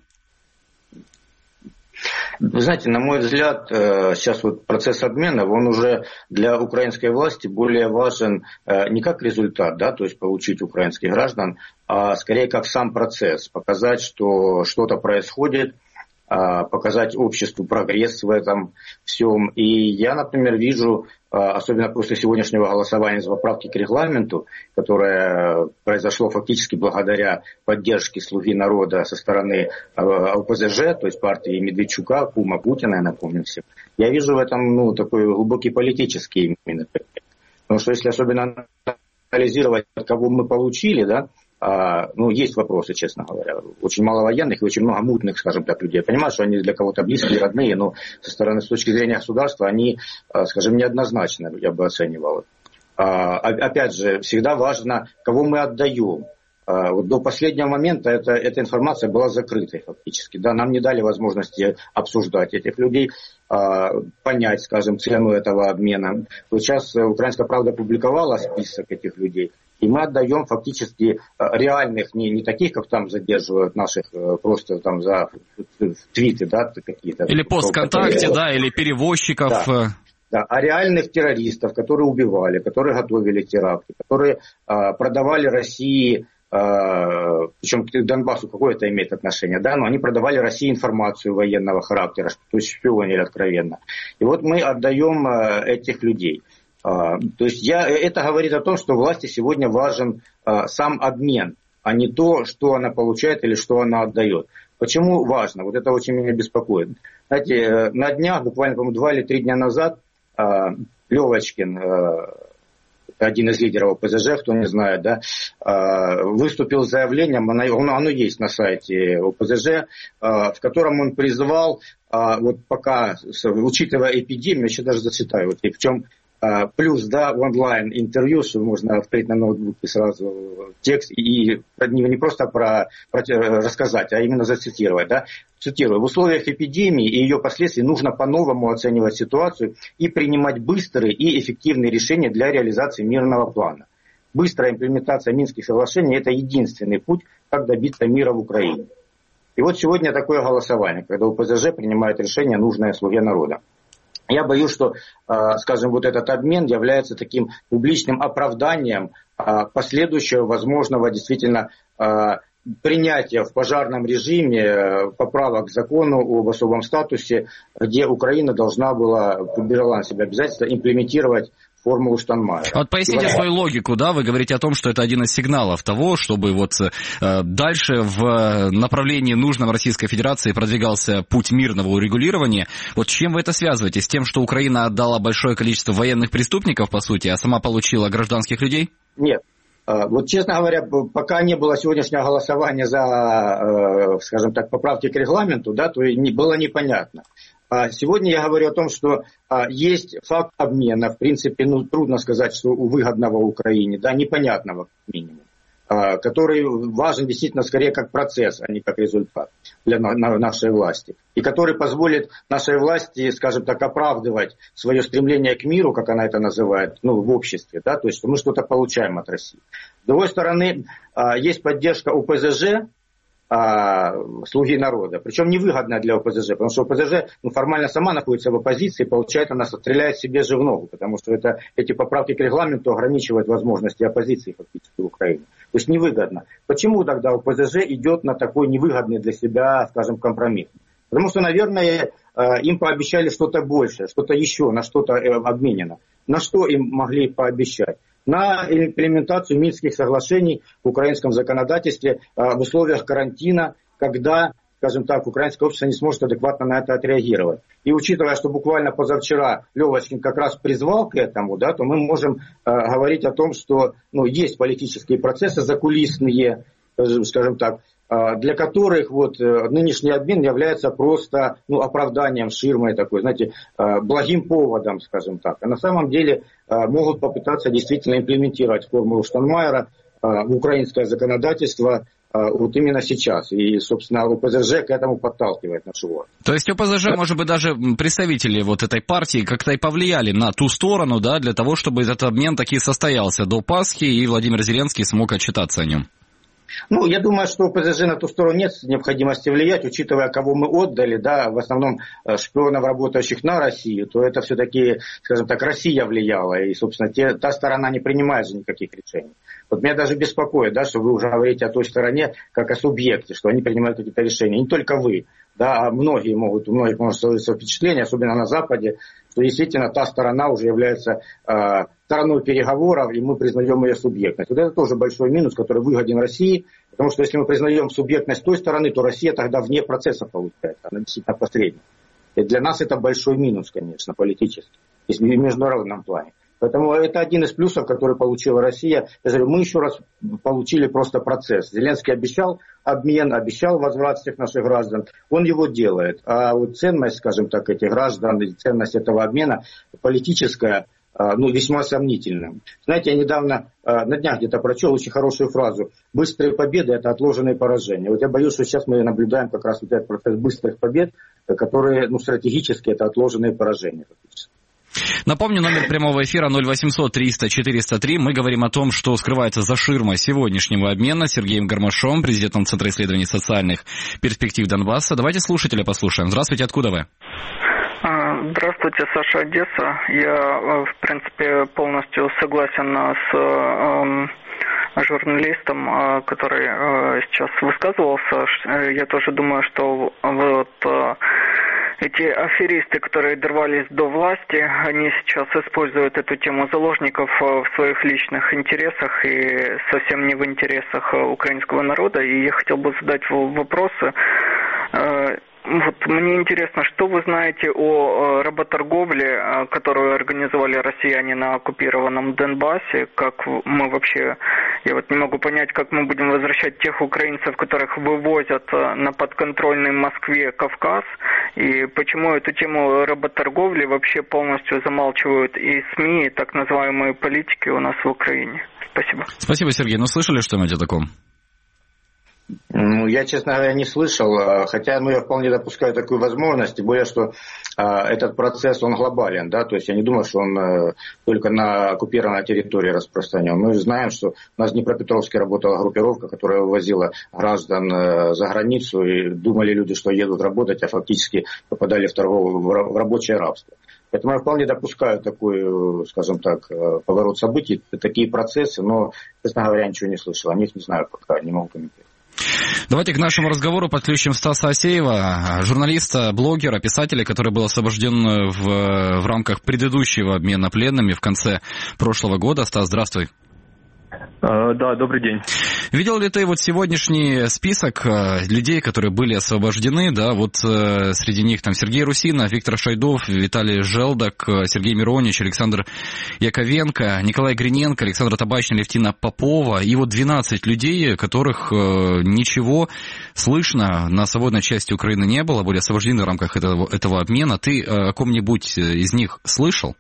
Вы знаете, на мой взгляд, сейчас вот процесс обмена, он уже для украинской власти более важен не как результат, да, то есть получить украинских граждан, а скорее как сам процесс, показать, что что-то происходит, показать обществу прогресс в этом всем. И я, например, вижу, особенно после сегодняшнего голосования за поправки к регламенту, которое произошло фактически благодаря поддержке «Слуги народа» со стороны эл пэ зэ жэ, то есть партии Медведчука, кума Путина, я напомню всем. Я вижу в этом ну, такой глубокий политический именно. Потому что если особенно анализировать, кого мы получили, да, А, ну, есть вопросы, честно говоря. Очень мало военных и очень много мутных, скажем так, людей. Я понимаю, что они для кого-то близкие, родные, но со стороны, с точки зрения государства, они, скажем, неоднозначно, я бы оценивал. А, опять же, всегда важно, кого мы отдаем. А, вот до последнего момента эта, эта информация была закрытой фактически. Да, нам не дали возможности обсуждать этих людей, а, понять, скажем, цену этого обмена. Вот сейчас «Украинская правда» публиковала список этих людей. И мы отдаем фактически реальных, не, не таких, как там задерживают наших просто там за твиты, да, какие-то. Или пост ВКонтакте, да, или перевозчиков. Да, да, а реальных террористов, которые убивали, которые готовили теракты, которые а, продавали России, а, причем к Донбассу какое это имеет отношение, да, но они продавали России информацию военного характера, то есть шпионили откровенно. И вот мы отдаем а, этих людей. Uh, то есть я, это говорит о том, что власти сегодня важен uh, сам обмен, а не то, что она получает или что она отдает. Почему важно? Вот это очень меня беспокоит. Знаете, на днях, буквально, по-моему, два или три дня назад, uh, Левочкин, uh, один из лидеров о пэ зэ жэ, кто не знает, да, uh, выступил с заявлением, оно, оно есть на сайте о пэ зэ жэ, uh, в котором он призывал, uh, вот пока, учитывая эпидемию, я еще даже зачитаю, вот, и в чем плюс, да, онлайн-интервью, что можно открыть на ноутбуке сразу текст и не, не просто про, про рассказать, а именно зацитировать, да. Цитирую: в условиях эпидемии и ее последствий нужно по-новому оценивать ситуацию и принимать быстрые и эффективные решения для реализации мирного плана. Быстрая имплементация Минских соглашений – это единственный путь, как добиться мира в Украине. И вот сегодня такое голосование, когда ОПЗЖ принимает решение, нужное слуге народа. Я боюсь, что, скажем, вот этот обмен является таким публичным оправданием последующего возможного действительно принятия в пожарном режиме поправок к закону об особом статусе, где Украина должна была, брала на себя обязательство имплементировать формулу Штайнмайера. Вот поясните свою логику, да, вы говорите о том, что это один из сигналов того, чтобы вот э, дальше в направлении нужном Российской Федерации продвигался путь мирного урегулирования. Вот с чем вы это связываете? С тем, что Украина отдала большое количество военных преступников, по сути, а сама получила гражданских людей? Нет. Вот, честно говоря, пока не было сегодняшнего голосования за, скажем так, поправки к регламенту, да, то не, было непонятно. Сегодня я говорю о том, что есть факт обмена, в принципе, ну, трудно сказать, что выгодного Украине, да, непонятного как минимум, который важен действительно скорее как процесс, а не как результат для нашей власти. И который позволит нашей власти, скажем так, оправдывать свое стремление к миру, как она это называет, ну, в обществе, да, то есть что мы что-то получаем от России. С другой стороны, есть поддержка ОПЗЖ, слуги народа. Причем невыгодная для ОПЗЖ, потому что ОПЗЖ ну, формально сама находится в оппозиции, получается, она стреляет себе же в ногу, потому что это, эти поправки к регламенту ограничивают возможности оппозиции фактически в Украине. То есть невыгодно. Почему тогда ОПЗЖ идет на такой невыгодный для себя, скажем, компромисс? Потому что, наверное, им пообещали что-то большее, что-то еще, на что-то обменено. На что им могли пообещать? На имплементацию Минских соглашений в украинском законодательстве в условиях карантина, когда, скажем так, украинское общество не сможет адекватно на это отреагировать. И учитывая, что буквально позавчера Левочкин как раз призвал к этому, да, то мы можем э, говорить о том, что ну, есть политические процессы закулисные, скажем так, для которых вот нынешний обмен является просто ну, оправданием, ширмой такой, знаете, благим поводом, скажем так. А на самом деле могут попытаться действительно имплементировать формулу Штайнмайера в украинское законодательство вот именно сейчас. И, собственно, ОПЗЖ к этому подталкивает нашу власть. То есть ОПЗЖ, может быть, даже представители вот этой партии как-то и повлияли на ту сторону, да, для того, чтобы этот обмен таки состоялся до Пасхи, и Владимир Зеленский смог отчитаться о нем? Ну, я думаю, что ОПЗЖ на ту сторону нет необходимости влиять, учитывая, кого мы отдали, да, в основном шпионов, работающих на Россию, то это все-таки, скажем так, Россия влияла, и, собственно, те, та сторона не принимает же никаких решений. Вот меня даже беспокоит, да, что вы уже говорите о той стороне, как о субъекте, что они принимают какие-то решения. Не только вы, да, а многие могут, у многих может сложиться впечатление, особенно на Западе, что действительно та сторона уже является э, стороной переговоров, и мы признаем ее субъектность. Вот это тоже большой минус, который выгоден России, потому что если мы признаем субъектность той стороны, то Россия тогда вне процесса получается, она действительно посредник. И для нас это большой минус, конечно, политический, в международном плане. Поэтому это один из плюсов, который получила Россия. Я говорю, мы еще раз получили просто процесс. Зеленский обещал обмен, обещал возврат всех наших граждан. Он его делает. А вот ценность, скажем так, этих граждан, ценность этого обмена политическая, ну, весьма сомнительная. Знаете, я недавно, на днях где-то прочел очень хорошую фразу. Быстрые победы – это отложенные поражения. Вот я боюсь, что сейчас мы наблюдаем как раз вот этот процесс быстрых побед, которые, ну, стратегически это отложенные поражения фактически. Напомню, номер прямого эфира ноль восемьсот триста четыреста три. Мы говорим о том, что скрывается за ширмой сегодняшнего обмена с Сергеем Гармашом, президентом Центра исследований социальных перспектив Донбасса. Давайте слушателя послушаем. Здравствуйте, откуда вы? Здравствуйте, Саша, Одесса. Я, в принципе, полностью согласен с журналистом, который сейчас высказывался. Я тоже думаю, что вот эти аферисты, которые дорвались до власти, они сейчас используют эту тему заложников в своих личных интересах и совсем не в интересах украинского народа. И я хотел бы задать вопросы. Вот мне интересно, что вы знаете о работорговле, которую организовали россияне на оккупированном Донбассе? Как мы вообще, я вот не могу понять, как мы будем возвращать тех украинцев, которых вывозят на подконтрольный Москве Кавказ, и почему эту тему работорговли вообще полностью замалчивают и СМИ, и так называемые политики у нас в Украине? Спасибо. Спасибо, Сергей. Ну, слышали что-нибудь о таком? Ну, я, честно говоря, не слышал, хотя ну, я вполне допускаю такую возможность, тем более, что а, этот процесс, он глобален, да, то есть я не думаю, что он а, только на оккупированной территории распространен. Мы знаем, что у нас в Днепропетровске работала группировка, которая вывозила граждан а, за границу, и думали люди, что едут работать, а фактически попадали в, торговое, в рабочее рабство. Поэтому я вполне допускаю такой, скажем так, поворот событий, такие процессы, но, честно говоря, ничего не слышал, о них не знаю пока, не могу комментировать. Давайте к нашему разговору подключим Стаса Асеева, журналиста, блогера, писателя, который был освобожден в, в рамках предыдущего обмена пленными в конце прошлого года. Стас, здравствуй. Да, добрый день. Видел ли ты вот сегодняшний список людей, которые были освобождены, да, вот э, среди них там Сергей Русинов, Виктор Шайдов, Виталий Желдок, Сергей Миронич, Александр Яковенко, Николай Гриненко, Александра Табачная, Левтина Попова, и вот двенадцать людей, которых э, ничего слышно на свободной части Украины не было, были освобождены в рамках этого, этого обмена. Ты э, о ком-нибудь из них слышал?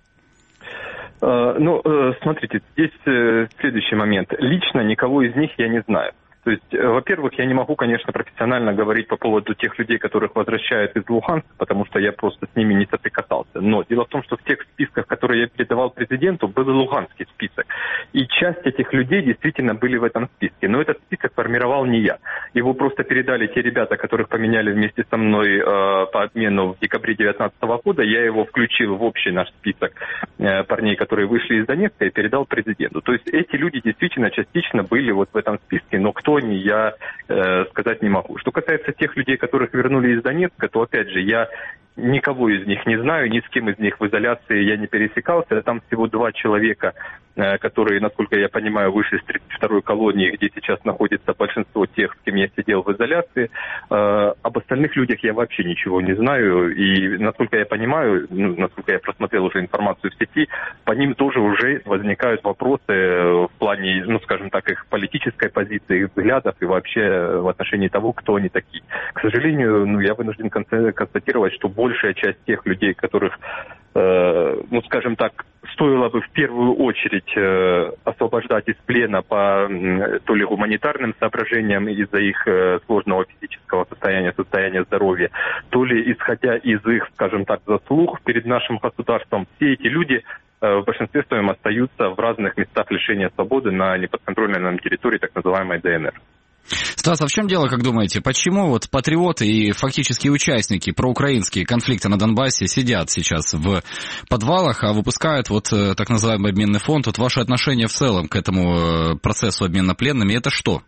Ну, смотрите, здесь следующий момент. Лично никого из них я не знаю. То есть, во-первых, я не могу, конечно, профессионально говорить по поводу тех людей, которых возвращают из Луганска, потому что я просто с ними не соприкасался. Но дело в том, что в тех списках, которые я передавал президенту, был и луганский список. И часть этих людей действительно были в этом списке. Но этот список формировал не я. Его просто передали те ребята, которых поменяли вместе со мной э, по обмену в декабре две тысячи девятнадцатого года. Я его включил в общий наш список э, парней, которые вышли из Донецка, и передал президенту. То есть эти люди действительно частично были вот в этом списке. Но кто они, я э, сказать не могу. Что касается тех людей, которых вернули из Донецка, то, опять же, я никого из них не знаю, ни с кем из них в изоляции я не пересекался. Там всего два человека, э, которые, насколько я понимаю, вышли с тридцать второй колонии, где сейчас находится большинство тех, с кем я сидел в изоляции. Э, об остальных людях я вообще ничего не знаю. И, насколько я понимаю, ну, насколько я просмотрел уже информацию в сети, по ним тоже уже возникают вопросы в плане, ну, скажем так, их политической позиции, их взглядов и вообще в отношении того, кто они такие. К сожалению, ну, я вынужден констатировать, что большая часть тех людей, которых, э, ну, скажем так, стоило бы в первую очередь э, освобождать из плена по э, то ли гуманитарным соображениям из-за их э, сложного физического состояния, состояния здоровья, то ли исходя из их, скажем так, заслуг перед нашим государством, все эти люди э, в большинстве своем остаются в разных местах лишения свободы на неподконтрольной нам территории так называемой ДНР. Стас, а в чем дело, как думаете? Почему вот патриоты и фактически участники проукраинские конфликта на Донбассе сидят сейчас в подвалах, а выпускают вот так называемый обменный фонд? Вот ваше отношение в целом к этому процессу обмена пленными, это что?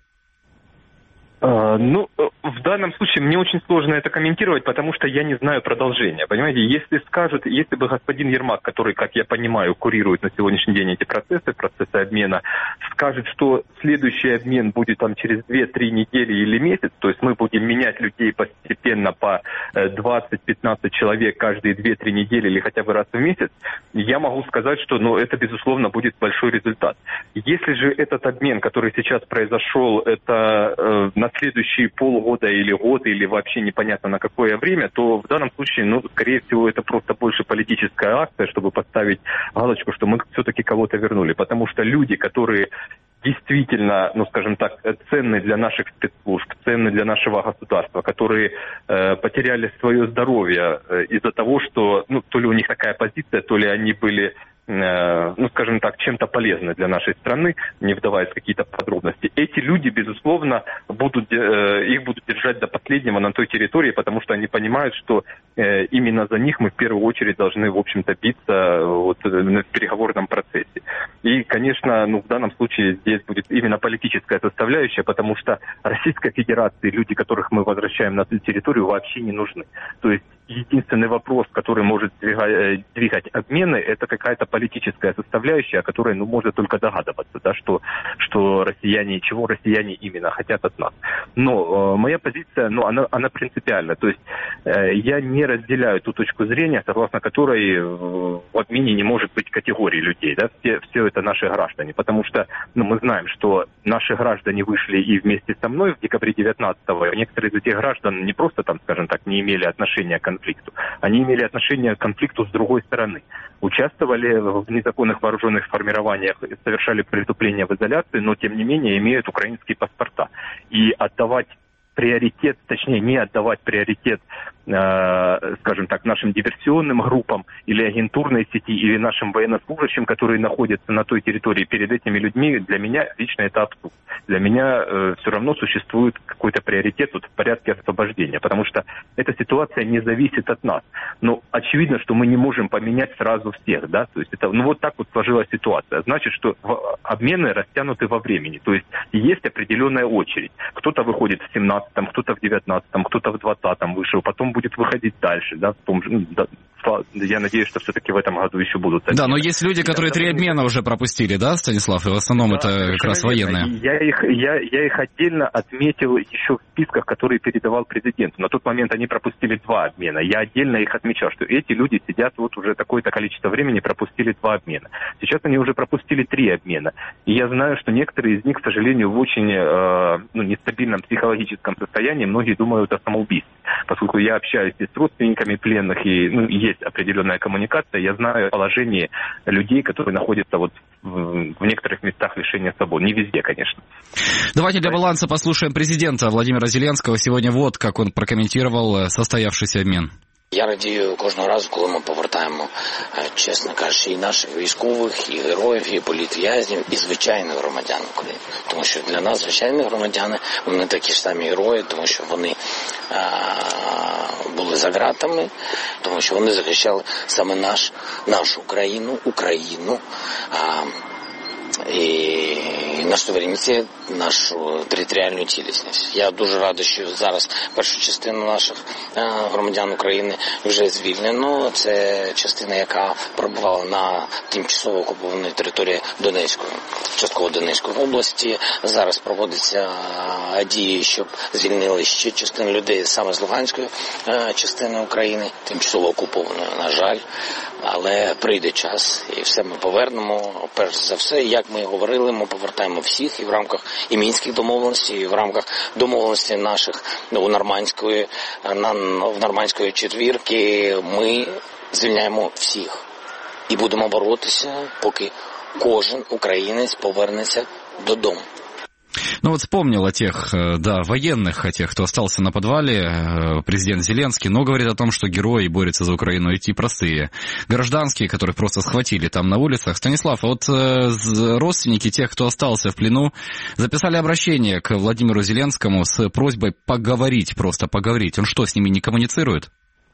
Ну, в данном случае мне очень сложно это комментировать, потому что я не знаю продолжения. Понимаете, если скажут, если бы господин Ермак, который, как я понимаю, курирует на сегодняшний день эти процессы, процессы обмена, скажет, что следующий обмен будет там через две-три недели или месяц, то есть мы будем менять людей постепенно по двадцать-пятнадцать человек каждые две-три недели или хотя бы раз в месяц, я могу сказать, что ну, это, безусловно, будет большой результат. Если же этот обмен, который сейчас произошел, это э, на следующие полгода или год, или вообще непонятно на какое время, то в данном случае, ну, скорее всего, это просто больше политическая акция, чтобы поставить галочку, что мы все-таки кого-то вернули. Потому что люди, которые действительно, ну, скажем так, ценны для наших спецслужб, ценны для нашего государства, которые э, потеряли свое здоровье э, из-за того, что, ну, то ли у них такая позиция, то ли они были, э, ну, скажем так, чем-то полезны для нашей страны, не вдаваясь в какие-то подробности. Эти люди, безусловно, будут, э, их будут держать до последнего на той территории, потому что они понимают, что э, именно за них мы в первую очередь должны, в общем-то, биться вот, в переговорном процессе. И, конечно, ну, в данном случае здесь будет именно политическая составляющая, потому что Российской Федерации люди, которых мы возвращаем на ту территорию, вообще не нужны. То есть единственный вопрос, который может двигать, двигать обмены, это какая-то политическая составляющая, о которой ну, можно только догадываться, да, что, что россияне, чего россияне именно хотят от нас. Но э, моя позиция, ну, она, она принципиальна. То есть э, я не разделяю ту точку зрения, согласно которой э, в обмене не может быть категории людей. Да? Все, все это наши граждане. Потому что ну, мы знаем, что наши граждане вышли и вместе со мной в декабре девятнадцатого. Некоторые из этих граждан не просто, там, скажем так, не имели отношения к конфликту. Они имели отношение к конфликту с другой стороны. Участвовали в незаконных вооруженных формированиях, совершали преступления в изоляции, но тем не менее имеют украинские паспорта. И отдавать приоритет, точнее не отдавать приоритет, э, скажем так, нашим диверсионным группам или агентурной сети, или нашим военнослужащим, которые находятся на той территории перед этими людьми, для меня лично это абсурд. Для меня э, все равно существует какой-то приоритет вот, в порядке освобождения, потому что эта ситуация не зависит от нас. Но очевидно, что мы не можем поменять сразу всех, да, то есть это, ну вот так вот сложилась ситуация. Значит, что обмены растянуты во времени, то есть есть определенная очередь. Кто-то выходит в семнадцатом, кто-то в девятнадцатом, кто-то в двадцатом вышел, потом будет выходить дальше, да, в том же, ну, да, я надеюсь, что все-таки в этом году еще будут. Да, но есть люди, которые три обмена уже пропустили, да, Станислав, и в основном да, это как раз военные. Я их, я, я их отдельно отметил еще в списках, которые передавал президент. На тот момент они пропустили два обмена. Я отдельно их отмечал, что эти люди сидят вот уже такое-то количество времени, пропустили два обмена. Сейчас они уже пропустили три обмена. И я знаю, что некоторые из них, к сожалению, в очень э, ну, нестабильном психологическом состоянии, многие думают о самоубийстве. Поскольку я общаюсь и с родственниками пленных, и ну, есть определенная коммуникация, я знаю о положении людей, которые находятся вот в, в некоторых местах лишения свободы. Не везде, конечно. Давайте для баланса послушаем президента Владимира Зеленского. Сегодня вот как он прокомментировал состоявшийся обмен. Я радію кожного разу, коли ми повертаємо, чесно кажучи, і наших військових, і героїв, і політв'язнів, і звичайних громадян України. Тому що для нас звичайні громадяни, вони такі ж самі герої, тому що вони а, були за ґратами, тому що вони захищали саме наш, нашу країну, Україну, а, і наш суверенітет, нашу територіальну цілісність. Я дуже радий, що зараз першу частину наших громадян України вже звільнено. Це частина, яка перебувала на тимчасово окупованій території Донецької, частково Донецької області. Зараз проводяться дії, щоб звільнили ще частину людей саме з Луганської частини України, тимчасово окупованої, на жаль. Але прийде час, і все ми повернемо. Перш за все, як ми говорили, ми повертаємо всіх і в рамках і мінських домовленостей, і в рамках домовленостей наших у нормандської, на, в нормандської четвірки ми звільняємо всіх. І будемо боротися, поки кожен українець повернеться додому. Ну вот вспомнил о тех, да, военных, о тех, кто остался на подвале, президент Зеленский, но говорит о том, что герои борются за Украину, эти простые гражданские, которых просто схватили там на улицах. Станислав, а вот родственники тех, кто остался в плену, записали обращение к Владимиру Зеленскому с просьбой поговорить, просто поговорить. Он что, с ними не коммуницирует?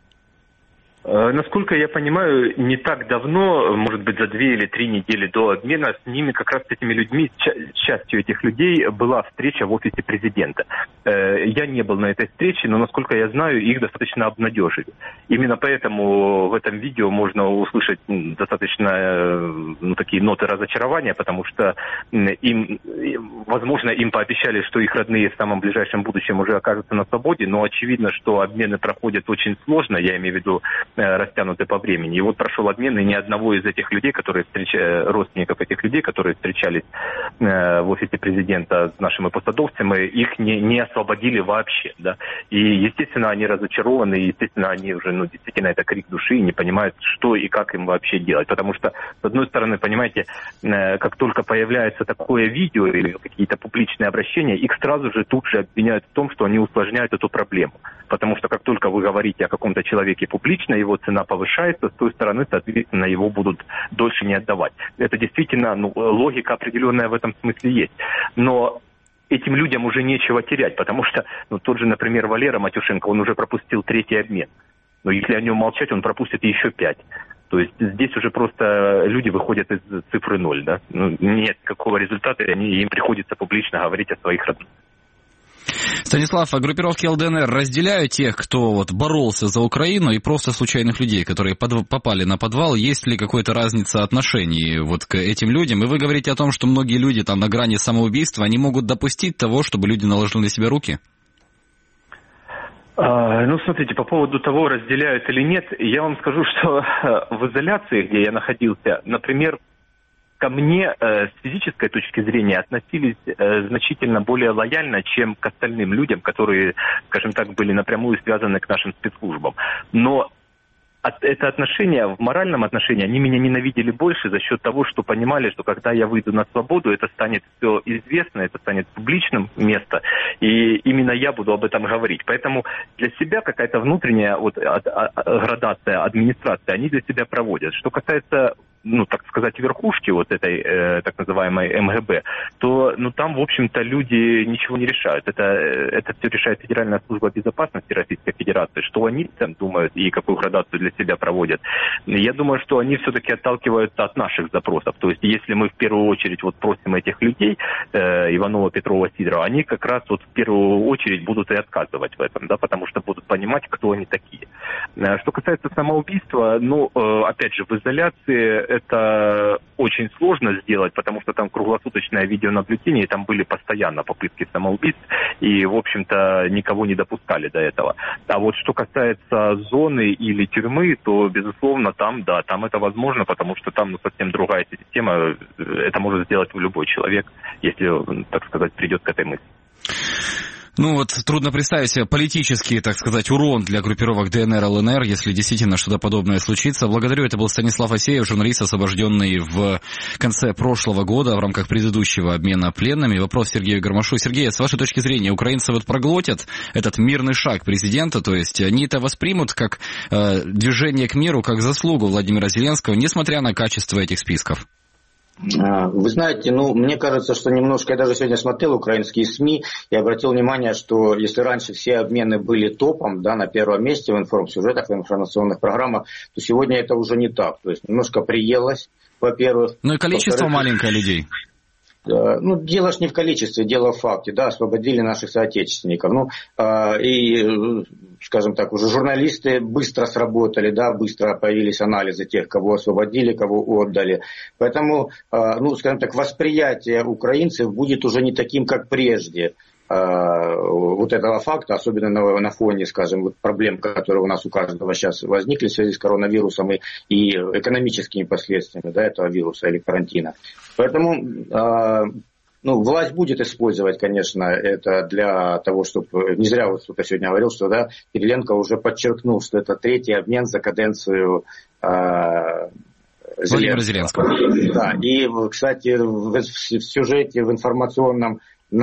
Насколько я понимаю, не так давно, может быть, за две или три недели до обмена, с ними, как раз с этими людьми, частью этих людей была встреча в офисе президента. Я не был на этой встрече, но, насколько я знаю, их достаточно обнадежили. Именно поэтому в этом видео можно услышать достаточно ну, такие ноты разочарования, потому что им, возможно, им пообещали, что их родные в самом ближайшем будущем уже окажутся на свободе, но очевидно, что обмены проходят очень сложно, я имею в виду растянуты по времени. И вот прошел обмен, и ни одного из этих людей, которые встречали, родственников этих людей, которые встречались в офисе президента с нашими посадовцами, их не, не освободили вообще. Да? И, естественно, они разочарованы, и, естественно, они уже, ну, действительно, это крик души, и не понимают, что и как им вообще делать. Потому что, с одной стороны, понимаете, как только появляется такое видео или какие-то публичные обращения, их сразу же тут же обвиняют в том, что они усложняют эту проблему. Потому что как только вы говорите о каком-то человеке публично, его цена повышается, с той стороны, соответственно, его будут дольше не отдавать. Это действительно, ну, логика определенная в этом смысле есть. Но этим людям уже нечего терять, потому что, ну, тот же, например, Валера Матюшенко, он уже пропустил третий обмен. Но если о нем молчать, он пропустит еще пять. То есть здесь уже просто люди выходят из цифры ноль, да. Ну, нет какого результата, и они, им приходится публично говорить о своих родных. Станислав, а группировки ЛДНР разделяют тех, кто вот боролся за Украину, и просто случайных людей, которые под, попали на подвал? Есть ли какая-то разница отношений вот к этим людям? И вы говорите о том, что многие люди там на грани самоубийства, они могут допустить того, чтобы люди наложили на себя руки? А, ну, смотрите, по поводу того, разделяют или нет, я вам скажу, что в изоляции, где я находился, например, ко мне э, с физической точки зрения относились э, значительно более лояльно, чем к остальным людям, которые, скажем так, были напрямую связаны к нашим спецслужбам. Но от, это отношение, в моральном отношении, они меня ненавидели больше за счет того, что понимали, что когда я выйду на свободу, это станет все известно, это станет публичным место, и именно я буду об этом говорить. Поэтому для себя какая-то внутренняя вот, от, от, градация администрации они для себя проводят. Что касается, ну, так сказать, верхушки вот этой э, так называемой эм гэ бэ, то, ну, там, в общем-то, люди ничего не решают. Это, это все решает Федеральная служба безопасности Российской Федерации. Что они там думают и какую градацию для себя проводят. Я думаю, что они все-таки отталкиваются от наших запросов. То есть, если мы в первую очередь вот просим этих людей, э, Иванова, Петрова, Сидорова, они как раз вот в первую очередь будут и отказывать в этом, да, потому что будут понимать, кто они такие. Э, что касается самоубийства, ну, э, опять же, в изоляции это очень сложно сделать, потому что там круглосуточное видеонаблюдение, и там были постоянно попытки самоубийств, и, в общем-то, никого не допускали до этого. А вот что касается зоны или тюрьмы, то, безусловно, там, да, там это возможно, потому что там, ну, совсем другая система, это может сделать любой человек, если, так сказать, придет к этой мысли. Ну вот трудно представить себе политический, так сказать, урон для группировок дэ эн эр, эл эн эр, если действительно что-то подобное случится. Благодарю, это был Станислав Асеев, журналист, освобожденный в конце прошлого года в рамках предыдущего обмена пленными. Вопрос Сергею Гармашу. Сергей, с вашей точки зрения, украинцы вот проглотят этот мирный шаг президента, то есть они это воспримут как э, движение к миру, как заслугу Владимира Зеленского, несмотря на качество этих списков? Вы знаете, ну, мне кажется, что немножко, я даже сегодня смотрел украинские СМИ и обратил внимание, что если раньше все обмены были топом, да, на первом месте в информсюжетах, в информационных программах, то сегодня это уже не так. То есть немножко приелось, во-первых. Ну и количество маленькое людей. Ну, дело ж не в количестве, дело в факте, да, освободили наших соотечественников. Ну, и, скажем так, уже журналисты быстро сработали, да, быстро появились анализы тех, кого освободили, кого отдали. Поэтому, ну, скажем так, восприятие украинцев будет уже не таким, как прежде. Вот этого факта, особенно на, на фоне, скажем, вот проблем, которые у нас у каждого сейчас возникли в связи с коронавирусом и, и экономическими последствиями, да, этого вируса или карантина. Поэтому ну, власть будет использовать, конечно, это для того, чтобы... Не зря вот кто-то сегодня говорил, что да, Кириленко уже подчеркнул, что это третий обмен за каденцию Владимира Зеленского. Да, и, кстати, в, в сюжете, в информационном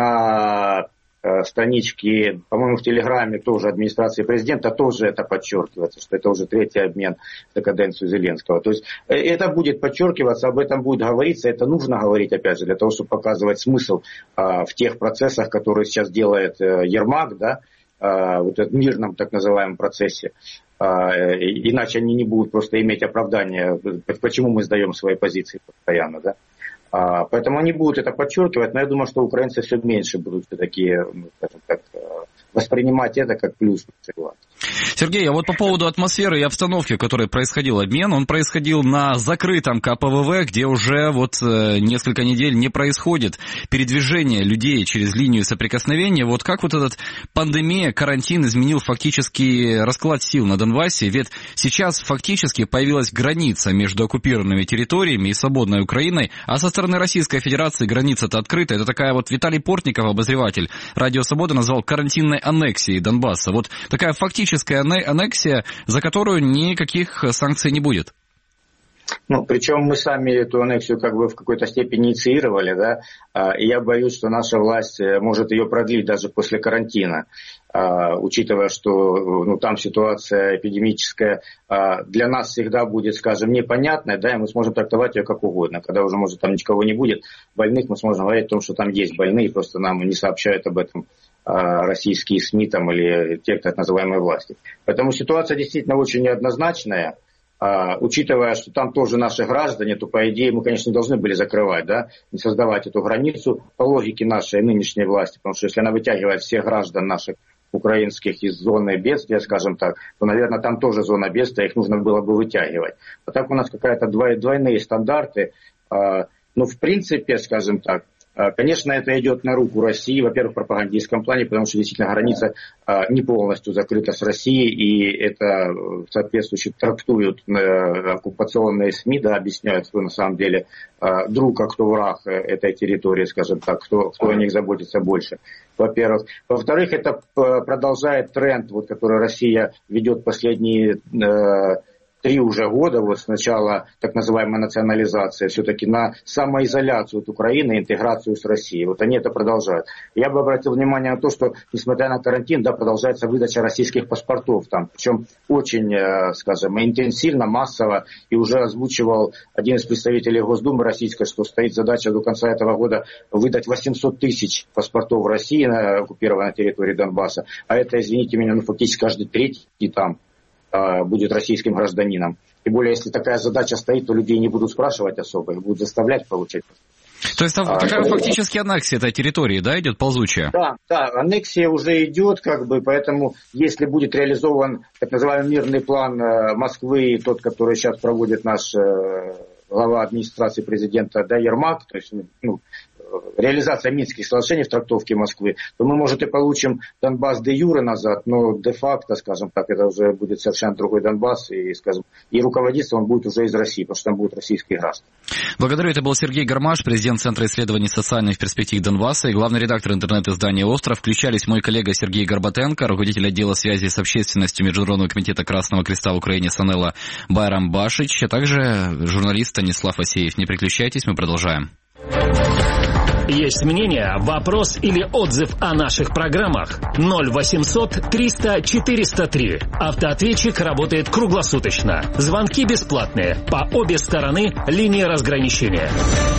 на страничке, по-моему, в Телеграме тоже администрации президента тоже это подчеркивается, что это уже третий обмен за каденцию Зеленского. То есть это будет подчеркиваться, об этом будет говориться, это нужно говорить, опять же, для того, чтобы показывать смысл а, в тех процессах, которые сейчас делает а, Ермак, да, а, вот этом мирном так называемом процессе. А, иначе они не будут просто иметь оправдания, почему мы сдаем свои позиции постоянно, да. А, поэтому они будут это подчеркивать, но я думаю, что украинцы все меньше будут все-таки, скажем так, воспринимать это как плюс. Сергей, а вот по поводу атмосферы и обстановки, в которой происходил обмен, он происходил на закрытом ка пэ вэ вэ, где уже вот э, несколько недель не происходит передвижение людей через линию соприкосновения. Вот как вот этот пандемия, карантин изменил фактически расклад сил на Донбассе? Ведь сейчас фактически появилась граница между оккупированными территориями и свободной Украиной, а со стороны Российской Федерации граница-то открыта. Это такая вот Виталий Портников, обозреватель Радио Свобода, назвал карантинной аннексией Донбасса. Вот такая фактическая аннексия, за которую никаких санкций не будет. Ну, причем мы сами эту аннексию как бы в какой-то степени инициировали, да, и я боюсь, что наша власть может ее продлить даже после карантина, учитывая, что ну, там ситуация эпидемическая для нас всегда будет, скажем, непонятная, да, и мы сможем трактовать ее как угодно. Когда уже, может, там никого не будет больных, мы сможем говорить о том, что там есть больные, просто нам не сообщают об этом российские СМИ там, или те, так называемые власти. Поэтому ситуация действительно очень неоднозначная. А, учитывая, что там тоже наши граждане, то, по идее, мы, конечно, не должны были закрывать, да, не создавать эту границу по логике нашей нынешней власти, потому что если она вытягивает всех граждан наших украинских из зоны бедствия, скажем так, то, наверное, там тоже зона бедствия, их нужно было бы вытягивать. А так у нас какая-то двойные стандарты. А, ну, в принципе, скажем так, Конечно, это идет на руку России, во-первых, в пропагандистском плане, потому что действительно граница не полностью закрыта с Россией, и это соответствующе трактуют оккупационные СМИ, да, объясняют, кто на самом деле друг, а кто враг этой территории, скажем так, кто, кто о них заботится больше. Во-первых. Во-вторых, это продолжает тренд, вот, который Россия ведет последние э, три уже года, вот с начала так называемой национализации, все-таки на самоизоляцию от Украины, интеграцию с Россией. Вот они это продолжают. Я бы обратил внимание на то, что, несмотря на карантин, да, продолжается выдача российских паспортов там, причем очень, э, скажем, интенсивно, массово, и уже озвучивал один из представителей Госдумы российской, что стоит задача до конца этого года выдать восемьсот тысяч паспортов в России на оккупированной территории Донбасса, а это, извините меня, ну, фактически каждый третий там будет российским гражданином. Тем более, если такая задача стоит, то людей не будут спрашивать особо, их будут заставлять получать. То есть а, такая а, фактически аннексия этой территории, да, идет ползучая? Да, да, аннексия уже идет, как бы, поэтому если будет реализован так называемый мирный план Москвы, тот, который сейчас проводит наш глава администрации президента, да, Ермак, то есть, ну, реализация Минских соглашений в трактовке Москвы, то мы, может, и получим Донбасс де-юре назад, но де-факто, скажем так, это уже будет совершенно другой Донбасс, и, скажем, и руководиться он будет уже из России, потому что там будут российские граждане. Благодарю. Это был Сергей Гармаш, президент Центра исследований социальных перспектив Донбасса и главный редактор интернет-издания «Остров». Включались мой коллега Сергей Горбатенко, руководитель отдела связи с общественностью Международного комитета Красного Креста в Украине Санела Байрамбашич, а также журналист Станислав Асеев. Не переключайтесь, мы продолжаем. Есть мнение, вопрос или отзыв о наших программах? ноль восемьсот триста четыреста три. Автоответчик работает круглосуточно. Звонки бесплатные. По обе стороны линии разграничения.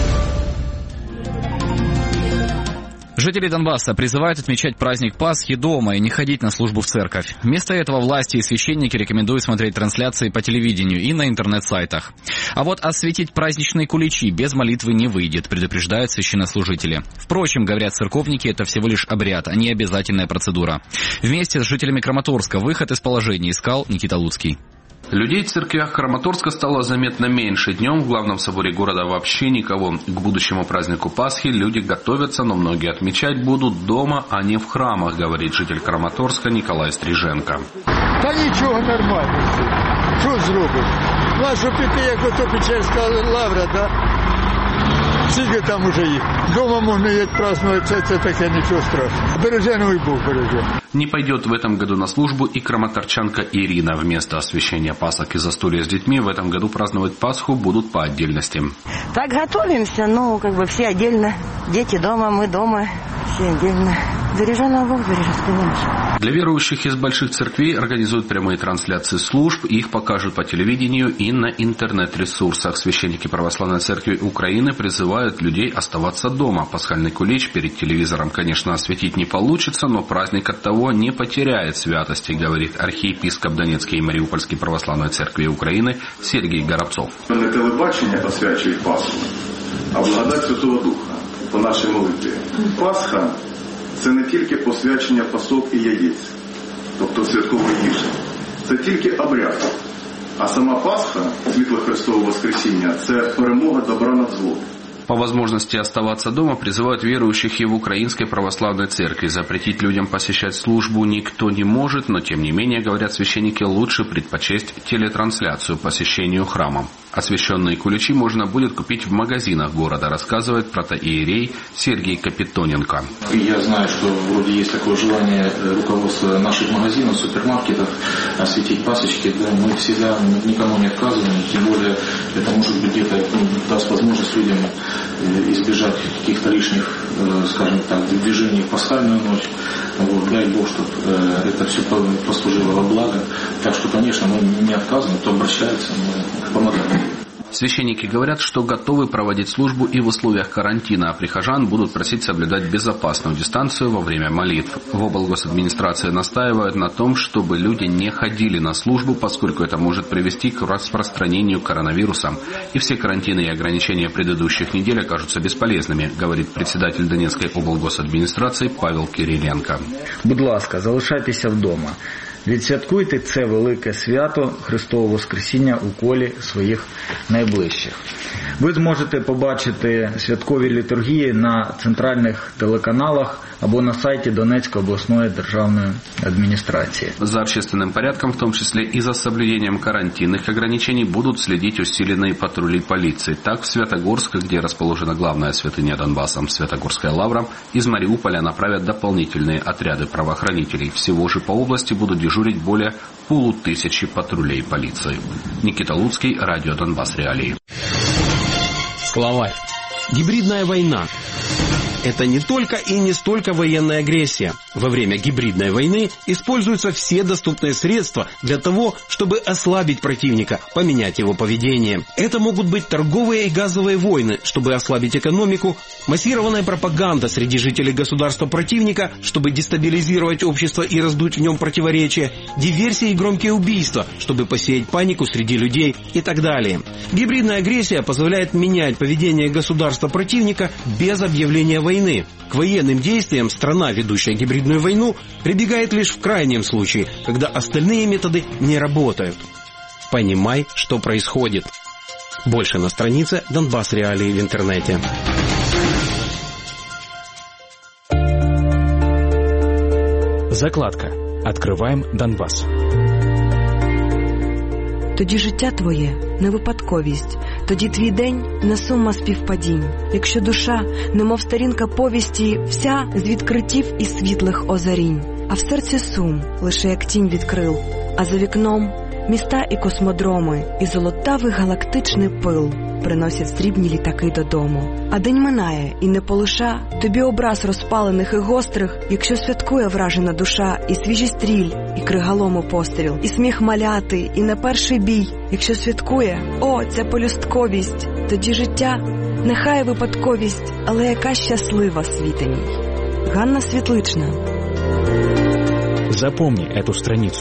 Жители Донбасса призывают отмечать праздник Пасхи дома и не ходить на службу в церковь. Вместо этого власти и священники рекомендуют смотреть трансляции по телевидению и на интернет-сайтах. А вот осветить праздничные куличи без молитвы не выйдет, предупреждают священнослужители. Впрочем, говорят церковники, это всего лишь обряд, а не обязательная процедура. Вместе с жителями Краматорска выход из положения искал Никита Луцкий. Людей в церквях Краматорска стало заметно меньше. Днем в главном соборе города вообще никого. К будущему празднику Пасхи люди готовятся, но многие отмечать будут дома, а не в храмах, говорит житель Краматорска Николай Стриженко. Та нічого, нормально все. Що зробиш? Нащо піти, як ото Печерська лавра, да? Скільки там уже їх? Дома можна їх празднувати, це, це таке нічого страшного. Береже, ну і Бог береже. Не пойдет в этом году на службу и краматорчанка Ирина. Вместо освящения Пасок и застолья с детьми в этом году праздновать Пасху будут по отдельности. Так готовимся, ну, как бы все отдельно. Дети дома, мы дома, все отдельно. Заряженного Бог, заряженного. Для верующих из больших церквей организуют прямые трансляции служб. Их покажут по телевидению и на интернет-ресурсах. Священники Православной Церкви Украины призывают людей оставаться дома. Пасхальный кулич перед телевизором, конечно, осветить не получится, но праздник от того не потеряет святости, говорит архиепископ Донецкой и Маріупольської Православної Церкви України Сергій Горобцов. Не телебачення посвячують Пасху, а благодать Святого Духа по нашій молитві. Пасха – це не тільки посвячення пасок і яєць, тобто святкової їжі. Це тільки обряд. А сама Пасха, світло Христового Воскресіння – це перемога добра над злом. По возможности оставаться дома призывают верующих и в Украинской Православной Церкви. Запретить людям посещать службу никто не может, но тем не менее, говорят священники, лучше предпочесть телетрансляцию посещению храма. Освященные куличи можно будет купить в магазинах города, рассказывает протоиерей Сергей Капитоненко. Я знаю, что вроде есть такое желание руководства наших магазинов, супермаркетов осветить пасочки. Да, мы всегда никому не отказываем, тем более это может быть где-то ну, даст возможность людям избежать каких-то лишних, скажем так, движений в пасхальную ночь. Вот, дай Бог, чтобы это все послужило во благо. Так что, конечно, мы не отказываем, кто обращается, мы помогаем. Священники говорят, что готовы проводить службу и в условиях карантина, а прихожан будут просить соблюдать безопасную дистанцию во время молитв. В облгосадминистрации настаивают на том, чтобы люди не ходили на службу, поскольку это может привести к распространению коронавируса. И все карантины и ограничения предыдущих недель окажутся бесполезными, говорит председатель Донецкой облгосадминистрации Павел Кириленко. Будь ласка, залишайтеся вдома. Відсвяткуйте це велике свято Христового Воскресіння у колі своїх найближчих. Ви зможете побачити святкові літургії на центральних телеканалах або на сайті Донецкой областной державной администрации. За общественным порядком, в том числе и за соблюдением карантинных ограничений, будут следить усиленные патрули полиции. Так, в Святогорск, где расположена главная святыня Донбасса, Святогорская лавра, из Мариуполя направят дополнительные отряды правоохранителей. Всего же по области будут дежурить более полутысячи патрулей полиции. Никита Луцкий, Радио Донбасс Реалии. Словарь. Гибридная война. Это не только и не столько военная агрессия. Во время гибридной войны используются все доступные средства для того, чтобы ослабить противника, поменять его поведение. Это могут быть торговые и газовые войны, чтобы ослабить экономику, массированная пропаганда среди жителей государства противника, чтобы дестабилизировать общество и раздуть в нем противоречия, диверсии и громкие убийства, чтобы посеять панику среди людей и так далее. Гибридная агрессия позволяет менять поведение государства противника без объявления войны. К военным действиям страна, ведущая гибридную войну, прибегает лишь в крайнем случае, когда остальные методы не работают. Понимай, что происходит. Больше на странице Донбасс Реалии в интернете. Закладка. Открываем Донбасс. Тоді життя твоє – не випадковість, тоді твій день – не сума співпадінь. Якщо душа, немов сторінка повісті, вся з відкриттів і світлих озарінь. А в серці сум, лише як тінь від крил, а за вікном – міста і космодроми, і золотавий галактичний пил приносять срібні літаки додому. А день минає і не полиша тобі образ розпалених і гострих, якщо святкує вражена душа і свіжий стріль, і кригалому постріл, і сміх маляти, і не перший бій. Якщо святкує, о, ця полюстковість, тоді життя, нехай випадковість, але яка щаслива світаній. Ганна Світлична. Запомни эту страницу.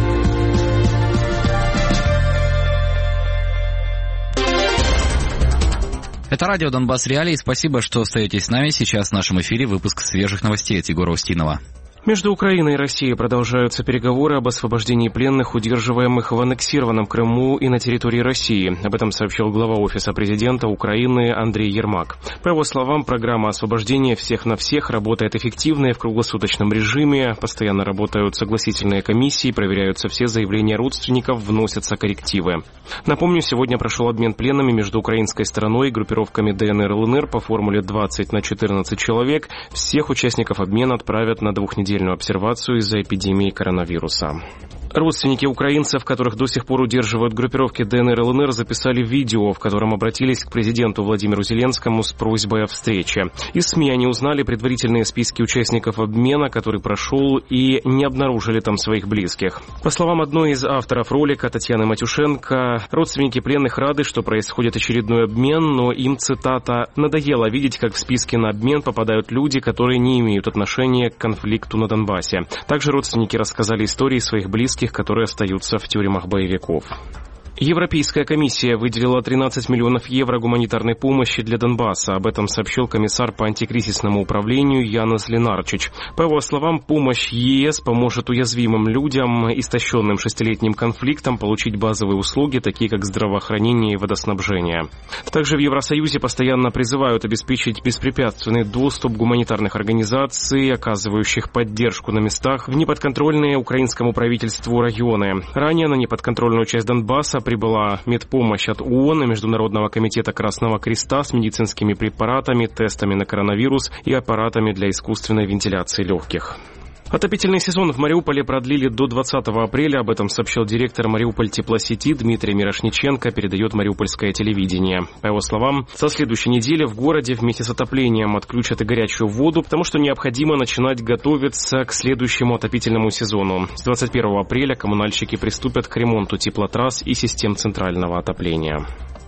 Это радио Донбасс Реалии. Спасибо, что остаетесь с нами. Сейчас в нашем эфире выпуск свежих новостей от Егора Устинова. Между Украиной и Россией продолжаются переговоры об освобождении пленных, удерживаемых в аннексированном Крыму и на территории России. Об этом сообщил глава Офиса президента Украины Андрей Ермак. По его словам, программа освобождения всех на всех работает эффективно и в круглосуточном режиме. Постоянно работают согласительные комиссии, проверяются все заявления родственников, вносятся коррективы. Напомню, сегодня прошел обмен пленными между украинской стороной и группировками ДНР и ЛНР по формуле двадцать на четырнадцать человек. Всех участников обмена отправят на двухнедельную обсервацию из-за эпидемии коронавируса. Родственники украинцев, которых до сих пор удерживают группировки ДНР и ЛНР, записали видео, в котором обратились к президенту Владимиру Зеленскому с просьбой о встрече. Из СМИ они узнали предварительные списки участников обмена, который прошел, и не обнаружили там своих близких. По словам одной из авторов ролика, Татьяны Матюшенко, родственники пленных рады, что происходит очередной обмен, но им, цитата, «надоело видеть, как в списке на обмен попадают люди, которые не имеют отношения к конфликту на Донбассе». Также родственники рассказали истории своих близких, которые остаются в тюрьмах боевиков. Европейская комиссия выделила тринадцать миллионов евро гуманитарной помощи для Донбасса. Об этом сообщил комиссар по антикризисному управлению Янис Ленарчич. По его словам, помощь ЕС поможет уязвимым людям, истощенным шестилетним конфликтом, получить базовые услуги, такие как здравоохранение и водоснабжение. Также в Евросоюзе постоянно призывают обеспечить беспрепятственный доступ гуманитарных организаций, оказывающих поддержку на местах, в неподконтрольные украинскому правительству районы. Ранее на неподконтрольную часть Донбасса прибыла медпомощь от ООН и Международного комитета Красного Креста с медицинскими препаратами, тестами на коронавирус и аппаратами для искусственной вентиляции легких. Отопительный сезон в Мариуполе продлили до двадцатого апреля. Об этом сообщил директор Мариуполь теплосети Дмитрий Мирошниченко, передает мариупольское телевидение. По его словам, со следующей недели в городе вместе с отоплением отключат и горячую воду, потому что необходимо начинать готовиться к следующему отопительному сезону. С двадцать первого апреля коммунальщики приступят к ремонту теплотрасс и систем центрального отопления.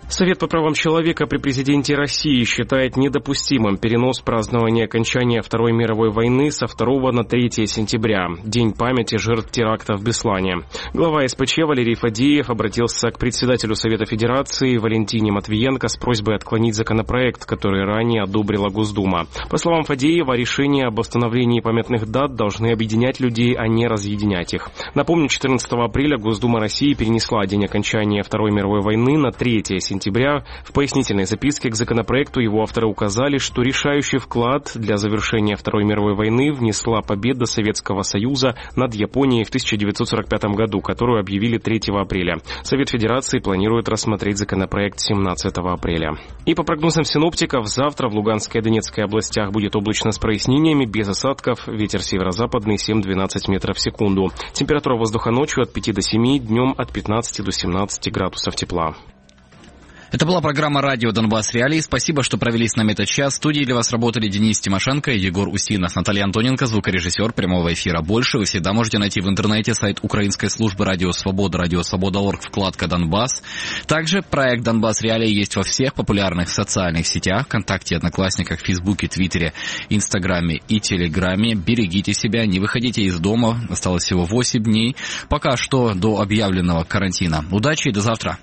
Совет по правам человека при президенте России считает недопустимым перенос празднования окончания Второй мировой войны со второго на третье сентября, День памяти жертв теракта в Беслане. Глава эс пэ че Валерий Фадеев обратился к председателю Совета Федерации Валентине Матвиенко с просьбой отклонить законопроект, который ранее одобрила Госдума. По словам Фадеева, решения об установлении памятных дат должны объединять людей, а не разъединять их. Напомню, четырнадцатого апреля Госдума России перенесла день окончания Второй мировой войны на третье сентября. сентября. В пояснительной записке к законопроекту его авторы указали, что решающий вклад для завершения Второй мировой войны внесла победа Советского Союза над Японией в тысяча девятьсот сорок пятом году, которую объявили третьего апреля. Совет Федерации планирует рассмотреть законопроект семнадцатого апреля. И по прогнозам синоптиков, завтра в Луганской и Донецкой областях будет облачно с прояснениями, без осадков, ветер северо-западный семь-двенадцать метров в секунду. Температура воздуха ночью от пяти до семи, днем от пятнадцати до семнадцати градусов тепла. Это была программа «Радио Донбасс Реалии». Спасибо, что провели с нами этот час. В студии для вас работали Денис Тимошенко и Егор Усинов. Наталья Антоненко, звукорежиссер прямого эфира. Больше вы всегда можете найти в интернете сайт украинской службы «Радио Свобода», радио свобода точка орг, вкладка «Донбасс». Также проект «Донбасс Реалии» есть во всех популярных социальных сетях: ВКонтакте, Одноклассниках, Фейсбуке, Твиттере, Инстаграме и Телеграме. Берегите себя, не выходите из дома. Осталось всего восемь дней. Пока что до объявленного карантина. Удачи и до завтра.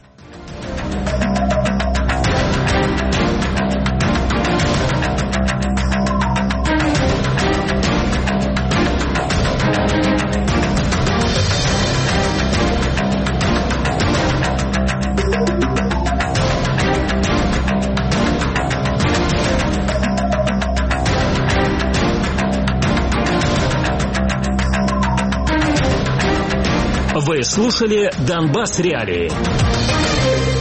Вы слушали «Донбасс Реалии».